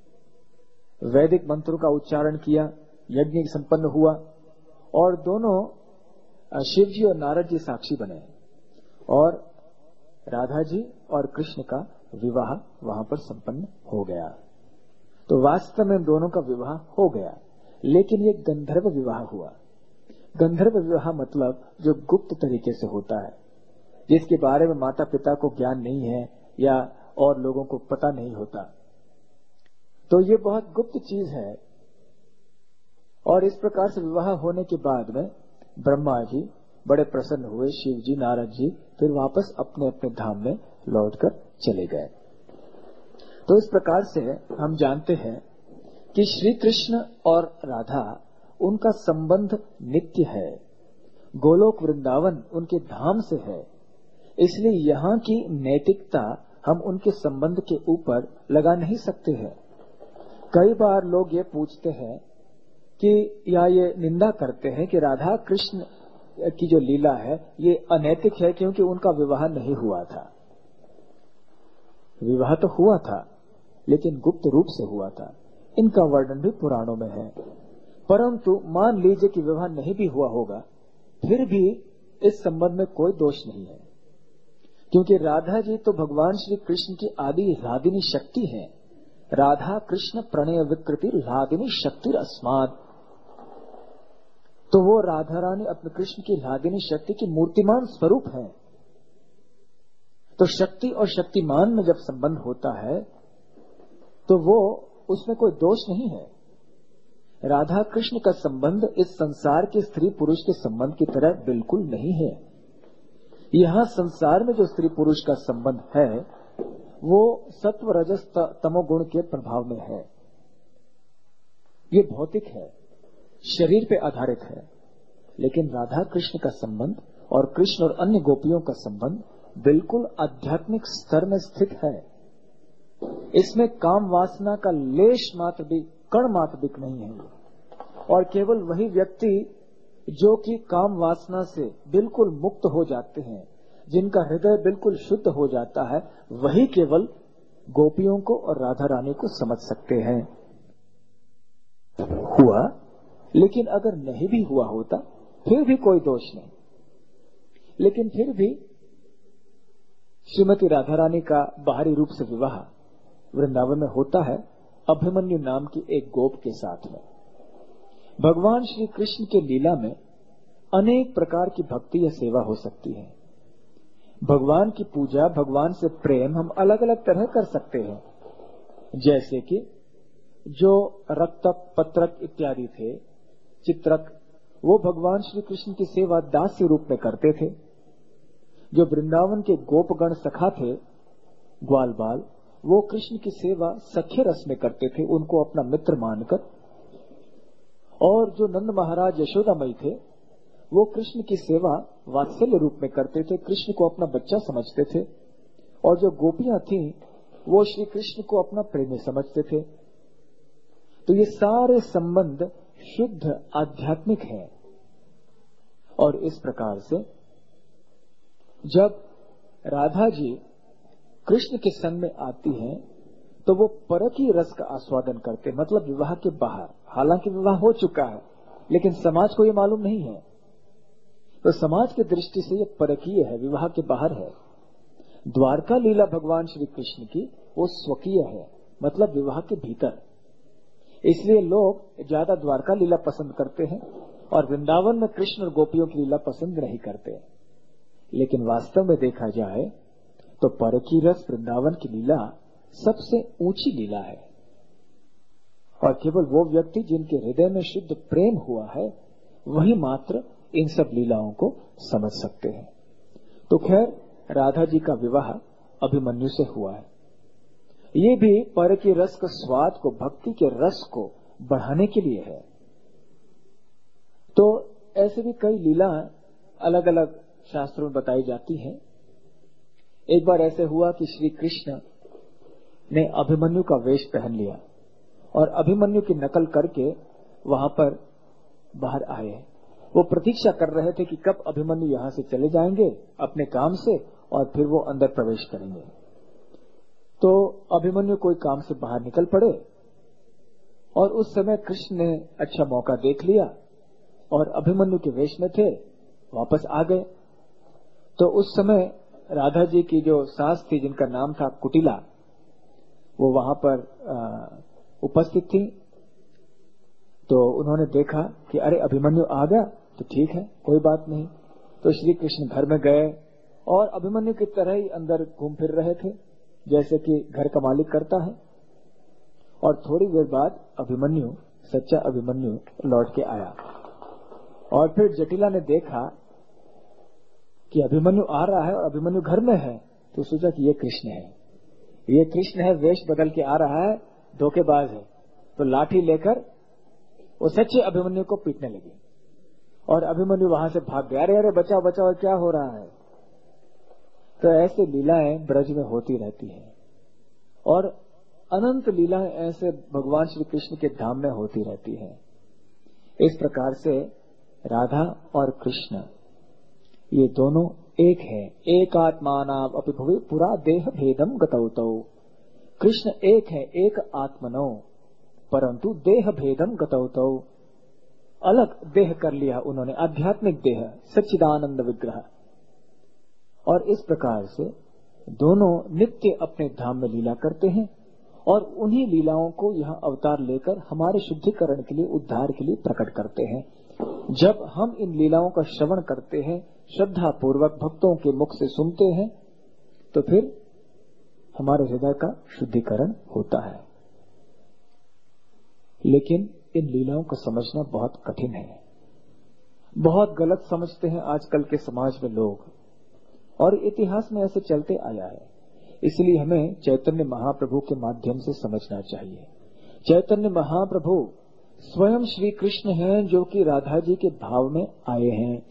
वैदिक मंत्रों का उच्चारण किया, यज्ञ संपन्न हुआ और दोनों शिव जी और नारद जी साक्षी बने और राधा जी और कृष्ण का विवाह वहां पर संपन्न हो गया। तो वास्तव में दोनों का विवाह हो गया, लेकिन ये गंधर्व विवाह हुआ। गंधर्व विवाह मतलब जो गुप्त तरीके से होता है, जिसके बारे में माता पिता को ज्ञान नहीं है या और लोगों को पता नहीं होता, तो ये बहुत गुप्त चीज है। और इस प्रकार से विवाह होने के बाद में ब्रह्मा जी बड़े प्रसन्न हुए, शिव जी, नारद जी फिर वापस अपने अपने धाम में लौटकर चले गए। तो इस प्रकार से हम जानते हैं कि श्री कृष्ण और राधा, उनका संबंध नित्य है, गोलोक वृंदावन उनके धाम से है, इसलिए यहाँ की नैतिकता हम उनके संबंध के ऊपर लगा नहीं सकते हैं। कई बार लोग ये पूछते हैं कि या ये निंदा करते हैं कि राधा कृष्ण की जो लीला है ये अनैतिक है क्योंकि उनका विवाह नहीं हुआ था। विवाह तो हुआ था लेकिन गुप्त रूप से हुआ था, इनका वर्णन भी पुराणों में है। परंतु मान लीजिए कि विवाह नहीं भी हुआ होगा, फिर भी इस संबंध में कोई दोष नहीं है, क्योंकि राधा जी तो भगवान श्री कृष्ण की आदि लादिनी शक्ति है। राधा कृष्ण प्रणय विकृति लादिनी शक्ति अस्माद, तो वो राधा रानी अपने कृष्ण की लादिनी शक्ति की मूर्तिमान स्वरूप है। तो शक्ति और शक्तिमान में जब संबंध होता है तो वो उसमें कोई दोष नहीं है। राधा कृष्ण का संबंध इस संसार के स्त्री पुरुष के संबंध की तरह बिल्कुल नहीं है। यहाँ संसार में जो स्त्री पुरुष का संबंध है वो सत्व रजस तमोगुण के प्रभाव में है। ये भौतिक है, शरीर पे आधारित है। लेकिन राधा कृष्ण का संबंध और कृष्ण और अन्य गोपियों का संबंध बिल्कुल आध्यात्मिक स्तर में स्थित है। इसमें काम वासना का लेश मात्र भी, कण मात्र भी नहीं है। और केवल वही व्यक्ति जो कि काम वासना से बिल्कुल मुक्त हो जाते हैं, जिनका हृदय बिल्कुल शुद्ध हो जाता है, वही केवल गोपियों को और राधा रानी को समझ सकते हैं। हुआ, लेकिन अगर नहीं भी हुआ होता फिर भी कोई दोष नहीं। लेकिन फिर भी श्रीमती राधा रानी का बाहरी रूप से विवाह वृंदावन में होता है अभिमन्यु नाम की एक गोप के साथ में। भगवान श्री कृष्ण के लीला में अनेक प्रकार की भक्ति या सेवा हो सकती है। भगवान की पूजा, भगवान से प्रेम हम अलग अलग तरह कर सकते हैं। जैसे कि जो रक्तक, पत्रक इत्यादि थे, चित्रक, वो भगवान श्री कृष्ण की सेवा दास्य रूप में करते थे। जो वृंदावन के गोपगण सखा थे, ग्वाल बाल, वो कृष्ण की सेवा सख्य रस में करते थे, उनको अपना मित्र मानकर। और जो नंद महाराज यशोदामयी थे, वो कृष्ण की सेवा वात्सल्य रूप में करते थे, कृष्ण को अपना बच्चा समझते थे। और जो गोपियां थीं, वो श्री कृष्ण को अपना प्रेमी समझते थे। तो ये सारे संबंध शुद्ध आध्यात्मिक हैं। और इस प्रकार से जब राधा जी कृष्ण के संग में आती हैं, तो वो परकी रस का आस्वादन करते, मतलब विवाह के बाहर। हालांकि विवाह हो चुका है, लेकिन समाज को ये मालूम नहीं है। तो समाज की दृष्टि से ये परकीय है, विवाह के बाहर है। द्वारका लीला भगवान श्री कृष्ण की वो स्वकीय है, मतलब विवाह के भीतर। इसलिए लोग ज्यादा द्वारका लीला पसंद करते हैं और वृंदावन में कृष्ण और गोपियों की लीला पसंद नहीं करते। लेकिन वास्तव में देखा जाए तो परकी रस वृंदावन की लीला सबसे ऊंची लीला है। और केवल वो व्यक्ति जिनके हृदय में शुद्ध प्रेम हुआ है, वही मात्र इन सब लीलाओं को समझ सकते हैं। तो खैर, राधा जी का विवाह अभिमन्यु से हुआ है। ये भी परकी रस के स्वाद को, भक्ति के रस को बढ़ाने के लिए है। तो ऐसे भी कई लीला अलग अलग शास्त्रों में बताई जाती हैं। एक बार ऐसे हुआ कि श्री कृष्ण ने अभिमन्यु का वेश पहन लिया और अभिमन्यु की नकल करके वहां पर बाहर आए। वो प्रतीक्षा कर रहे थे कि कब अभिमन्यु यहां से चले जाएंगे अपने काम से और फिर वो अंदर प्रवेश करेंगे। तो अभिमन्यु कोई काम से बाहर निकल पड़े और उस समय कृष्ण ने अच्छा मौका देख लिया और अभिमन्यु के वेश में थे, वापस आ गए। तो उस समय राधा जी की जो सास थी, जिनका नाम था कुटिला, वो वहां पर उपस्थित थी। तो उन्होंने देखा कि अरे अभिमन्यु आ गया, तो ठीक है, कोई बात नहीं। तो श्री कृष्ण घर में गए और अभिमन्यु की तरह ही अंदर घूम फिर रहे थे, जैसे कि घर का मालिक करता है। और थोड़ी देर बाद अभिमन्यु, सच्चा अभिमन्यु लौट के आया। और फिर जटिला ने देखा कि अभिमन्यु आ रहा है और अभिमन्यु घर में है, तो सोचा कि ये कृष्ण है, ये कृष्ण है, वेश बदल के आ रहा है, धोखेबाज है। तो लाठी लेकर वो सच्चे अभिमन्यु को पीटने लगी और अभिमन्यु वहां से भाग गया। अरे अरे बचाओ बचाओ, क्या हो रहा है। तो ऐसे लीलाएं ब्रज में होती रहती हैं और अनंत लीलाएं ऐसे भगवान श्री कृष्ण के धाम में होती रहती हैं। इस प्रकार से राधा और कृष्ण ये दोनों एक है। एक आत्मानाम अपि भुवि पुरा देह भेदम गतौतौ। कृष्ण एक है, एक आत्मनो, परंतु देह भेदम गतौतौ। अलग देह कर लिया उन्होंने, आध्यात्मिक देह, सच्चिदानंद विग्रह। और इस प्रकार से दोनों नित्य अपने धाम में लीला करते हैं और उन्हीं लीलाओं को यहाँ अवतार लेकर हमारे शुद्धिकरण के लिए, उद्धार के लिए प्रकट करते हैं। जब हम इन लीलाओं का श्रवण करते हैं, श्रद्धा पूर्वक भक्तों के मुख से सुनते हैं, तो फिर हमारे हृदय का शुद्धिकरण होता है। लेकिन इन लीलाओं को समझना बहुत कठिन है। बहुत गलत समझते हैं आजकल के समाज में लोग, और इतिहास में ऐसे चलते आया है इसलिए हमें चैतन्य महाप्रभु के माध्यम से समझना चाहिए। चैतन्य महाप्रभु स्वयं श्री कृष्ण हैं, जो कि राधा जी के भाव में आए हैं,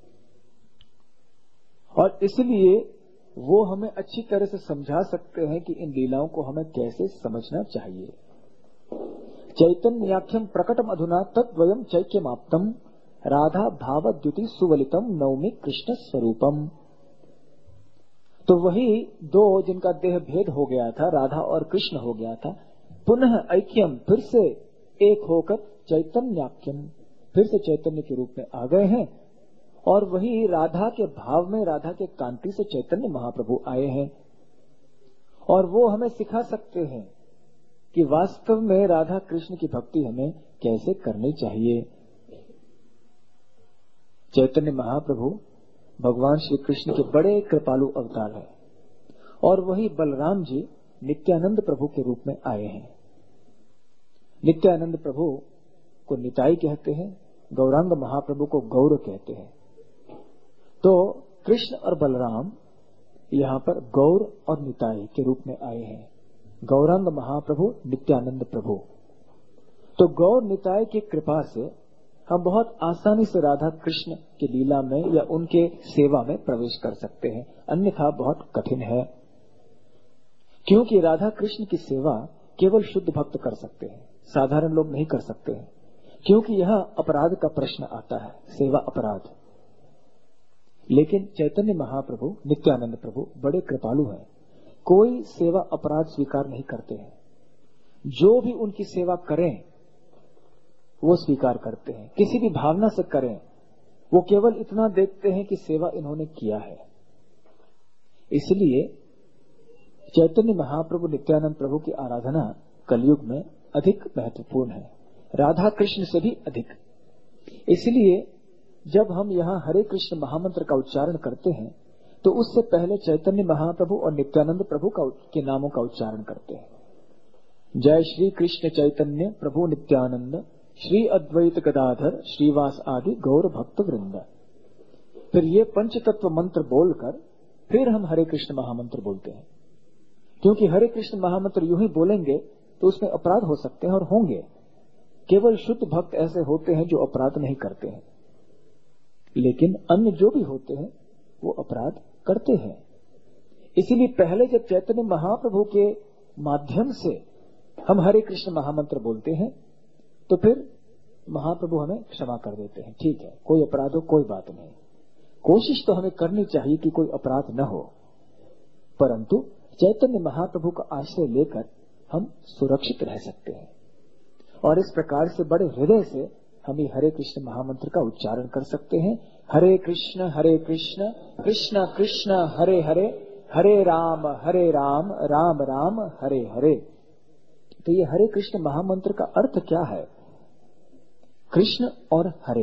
और इसलिए वो हमें अच्छी तरह से समझा सकते हैं कि इन लीलाओं को हमें कैसे समझना चाहिए। चैतन्याख्यम प्रकटम अधुना तद्वयम चैक्यमाप्तम राधा भाव द्युति सुवलितम नवमी कृष्ण स्वरूपम। तो वही दो जिनका देह भेद हो गया था, राधा और कृष्ण हो गया था, पुनः ऐक्यम फिर से एक होकर चैतन्याख्यम फिर से चैतन्य के रूप में आ गए हैं, और वही राधा के भाव में, राधा के कांति से चैतन्य महाप्रभु आए हैं, और वो हमें सिखा सकते हैं कि वास्तव में राधा कृष्ण की भक्ति हमें कैसे करनी चाहिए। चैतन्य महाप्रभु भगवान श्री कृष्ण के बड़े कृपालु अवतार हैं, और वही बलराम जी नित्यानंद प्रभु के रूप में आए हैं। नित्यानंद प्रभु को निताई कहते हैं, गौरांग महाप्रभु को गौर कहते हैं। तो कृष्ण और बलराम यहाँ पर गौर और निताई के रूप में आए हैं, गौरांग महाप्रभु, नित्यानंद प्रभु। तो गौर निताई की कृपा से हम बहुत आसानी से राधा कृष्ण की लीला में या उनके सेवा में प्रवेश कर सकते हैं, अन्यथा बहुत कठिन है, क्योंकि राधा कृष्ण की सेवा केवल शुद्ध भक्त कर सकते हैं, साधारण लोग नहीं कर सकते हैं, क्योंकि यह अपराध का प्रश्न आता है, सेवा अपराध। लेकिन चैतन्य महाप्रभु, नित्यानंद प्रभु बड़े कृपालु हैं, कोई सेवा अपराध स्वीकार नहीं करते हैं। जो भी उनकी सेवा करें वो स्वीकार करते हैं, किसी भी भावना से करें, वो केवल इतना देखते हैं कि सेवा इन्होंने किया है। इसलिए चैतन्य महाप्रभु, नित्यानंद प्रभु की आराधना कलयुग में अधिक महत्वपूर्ण है, राधा कृष्ण से भी अधिक। इसलिए जब हम यहाँ हरे कृष्ण महामंत्र का उच्चारण करते हैं तो उससे पहले चैतन्य महाप्रभु और नित्यानंद प्रभु के नामों का उच्चारण करते हैं। जय श्री कृष्ण चैतन्य प्रभु नित्यानंद श्री अद्वैत गदाधर श्रीवास आदि गौर भक्त वृंद। फिर ये पंच तत्व मंत्र बोलकर फिर हम हरे कृष्ण महामंत्र बोलते हैं, क्योंकि हरे कृष्ण महामंत्र यूं ही बोलेंगे तो उसमें अपराध हो सकते हैं और होंगे। केवल शुद्ध भक्त ऐसे होते हैं जो अपराध नहीं करते हैं, लेकिन अन्य जो भी होते हैं वो अपराध करते हैं। इसीलिए पहले जब चैतन्य महाप्रभु के माध्यम से हम हरे कृष्ण महामंत्र बोलते हैं तो फिर महाप्रभु हमें क्षमा कर देते हैं, ठीक है, कोई अपराध हो कोई बात नहीं। कोशिश तो हमें करनी चाहिए कि कोई अपराध न हो, परंतु चैतन्य महाप्रभु का आश्रय लेकर हम सुरक्षित रह सकते हैं। और इस प्रकार से बड़े हृदय से हम ये हरे कृष्ण महामंत्र का उच्चारण कर सकते हैं। हरे कृष्ण कृष्ण कृष्ण हरे हरे, हरे राम राम राम हरे हरे। तो ये हरे कृष्ण महामंत्र का अर्थ क्या है? कृष्ण और हरे।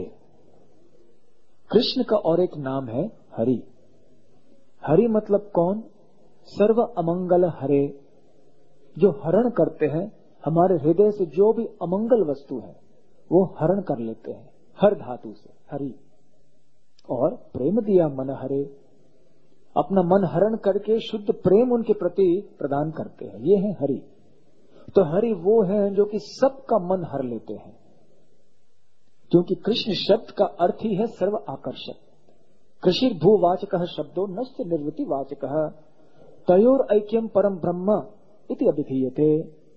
कृष्ण का और एक नाम है हरि। हरि मतलब कौन? सर्व अमंगल हरे, जो हरण करते हैं हमारे हृदय से, जो भी अमंगल वस्तु है वो हरण कर लेते हैं हर धातु से, हरि। और प्रेम दिया मन हरे, अपना मन हरण करके शुद्ध प्रेम उनके प्रति प्रदान करते हैं, ये है हरि। तो हरि वो है जो कि सबका मन हर लेते हैं, क्योंकि कृष्ण शब्द का अर्थ ही है सर्व आकर्षक। कृषिर भूवाचकः शब्दो नश्च निर्वृति वाचकः तयोर ऐक्यम परम ब्रह्म इति अभिधीयते।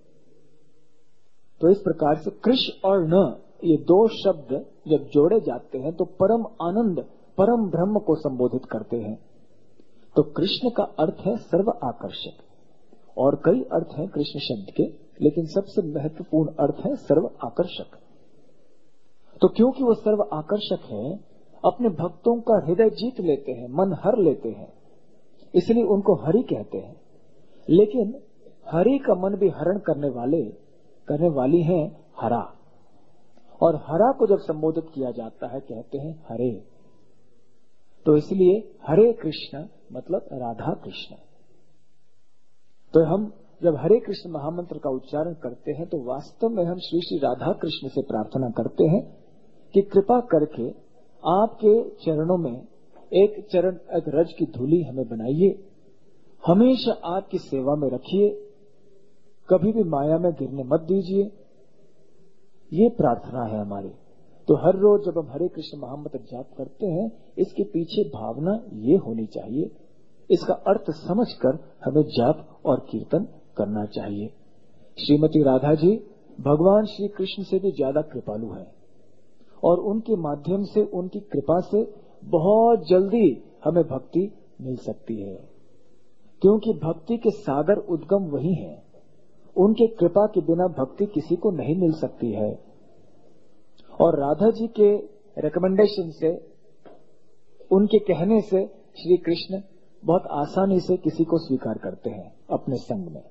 तो इस प्रकार से कृष और न, ये दो शब्द जब जोड़े जाते हैं तो परम आनंद, परम ब्रह्म को संबोधित करते हैं। तो कृष्ण का अर्थ है सर्व आकर्षक, और कई अर्थ हैं कृष्ण शब्द के, लेकिन सबसे महत्वपूर्ण अर्थ है सर्व आकर्षक। तो क्योंकि वो सर्व आकर्षक है, अपने भक्तों का हृदय जीत लेते हैं, मन हर लेते हैं, इसलिए उनको हरि कहते हैं। लेकिन हरि का मन भी हरण करने वाली है हरा, और हरा को जब संबोधित किया जाता है कहते हैं हरे। तो इसलिए हरे कृष्ण मतलब राधा कृष्ण। तो हम जब हरे कृष्ण महामंत्र का उच्चारण करते हैं तो वास्तव में हम श्री श्री राधा कृष्ण से प्रार्थना करते हैं कि कृपा करके आपके चरणों में एक रज की धूली हमें बनाइए, हमेशा आपकी सेवा में रखिए, कभी भी माया में गिरने मत दीजिए। ये प्रार्थना है हमारी। तो हर रोज जब हम हरे कृष्ण महामंत्र जाप करते हैं, इसके पीछे भावना ये होनी चाहिए, इसका अर्थ समझकर हमें जाप और कीर्तन करना चाहिए। श्रीमती राधा जी भगवान श्री कृष्ण से भी ज्यादा कृपालु हैं और उनके माध्यम से, उनकी कृपा से बहुत जल्दी हमें भक्ति मिल सकती है, क्योंकि भक्ति के सागर उद्गम वही हैं। उनके कृपा के बिना भक्ति किसी को नहीं मिल सकती है। और राधा जी के रिकमेंडेशन से, उनके कहने से श्री कृष्ण बहुत आसानी से किसी को स्वीकार करते हैं अपने संग में।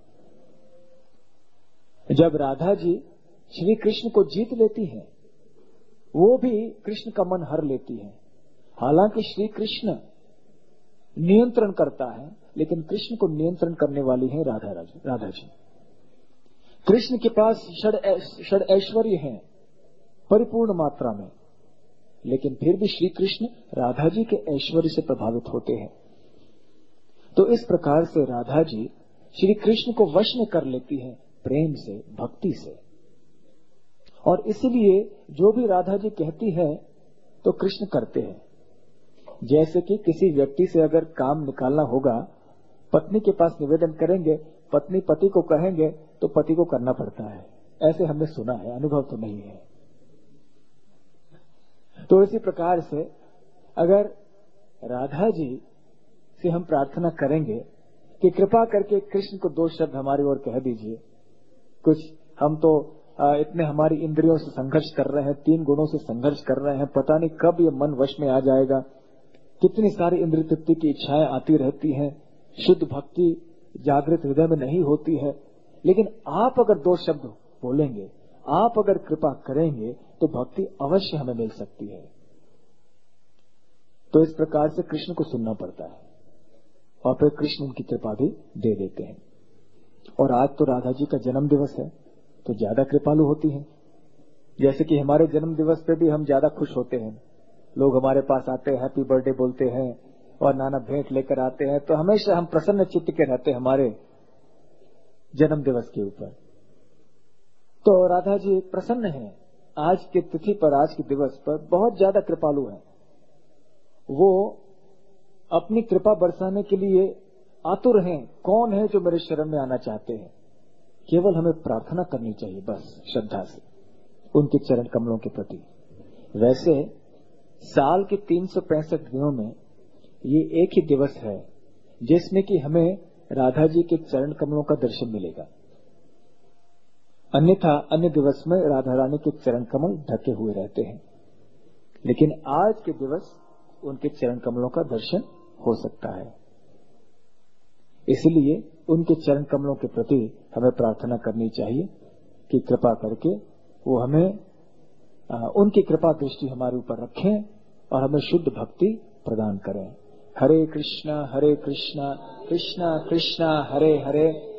जब राधा जी श्री कृष्ण को जीत लेती हैं, वो भी कृष्ण का मन हर लेती हैं। हालांकि श्री कृष्ण नियंत्रण करता है, लेकिन कृष्ण को नियंत्रण करने वाली है राधा जी। कृष्ण के पास षड ऐश्वर्य हैं परिपूर्ण मात्रा में, लेकिन फिर भी श्री कृष्ण राधा जी के ऐश्वर्य से प्रभावित होते हैं। तो इस प्रकार से राधा जी श्री कृष्ण को वश में कर लेती हैं प्रेम से, भक्ति से। और इसलिए जो भी राधा जी कहती है तो कृष्ण करते हैं। जैसे कि किसी व्यक्ति से अगर काम निकालना होगा, पत्नी के पास निवेदन करेंगे, पत्नी पति को कहेंगे तो पति को करना पड़ता है। ऐसे हमने सुना है, अनुभव तो नहीं है। तो इसी प्रकार से अगर राधा जी से हम प्रार्थना करेंगे कि कृपा करके कृष्ण को 2 शब्द हमारी ओर कह दीजिए। कुछ हम तो इतने हमारी इंद्रियों से संघर्ष कर रहे हैं, 3 गुणों से संघर्ष कर रहे हैं, पता नहीं कब ये मन वश में आ जाएगा। कितनी सारी इंद्रिय तृप्ति की इच्छाएं आती रहती हैं, शुद्ध भक्ति जागृत हृदय में नहीं होती है। लेकिन आप अगर 2 शब्द बोलेंगे, आप अगर कृपा करेंगे तो भक्ति अवश्य हमें मिल सकती है। तो इस प्रकार से कृष्ण को सुनना पड़ता है और फिर कृष्ण उनकी कृपा भी दे देते हैं। और आज तो राधा जी का जन्म दिवस है, तो ज्यादा कृपालु होती हैं। जैसे कि हमारे जन्म दिवस पे भी हम ज्यादा खुश होते हैं, लोग हमारे पास आते हैं, हैप्पी बर्थडे बोलते हैं और नाना भेंट लेकर आते हैं। तो हमेशा हम प्रसन्न चित्त के रहते हैं हमारे जन्म दिवस के ऊपर। तो राधा जी प्रसन्न हैं आज के तिथि पर, आज के दिवस पर बहुत ज्यादा कृपालु हैं। वो अपनी कृपा बरसाने के लिए आतुर हैं। कौन है जो मेरे शरण में आना चाहते हैं? केवल हमें प्रार्थना करनी चाहिए बस, श्रद्धा से उनके चरण कमलों के प्रति। वैसे साल के 365 दिनों में ये एक ही दिवस है जिसमें कि हमें राधा जी के चरण कमलों का दर्शन मिलेगा। अन्यथा अन्य दिवस में राधा रानी के चरण कमल ढके हुए रहते हैं, लेकिन आज के दिवस उनके चरण कमलों का दर्शन हो सकता है। इसलिए उनके चरण कमलों के प्रति हमें प्रार्थना करनी चाहिए कि कृपा करके वो हमें उनकी कृपा दृष्टि हमारे ऊपर रखें और हमें शुद्ध भक्ति प्रदान करें। हरे कृष्णा कृष्णा कृष्णा हरे हरे,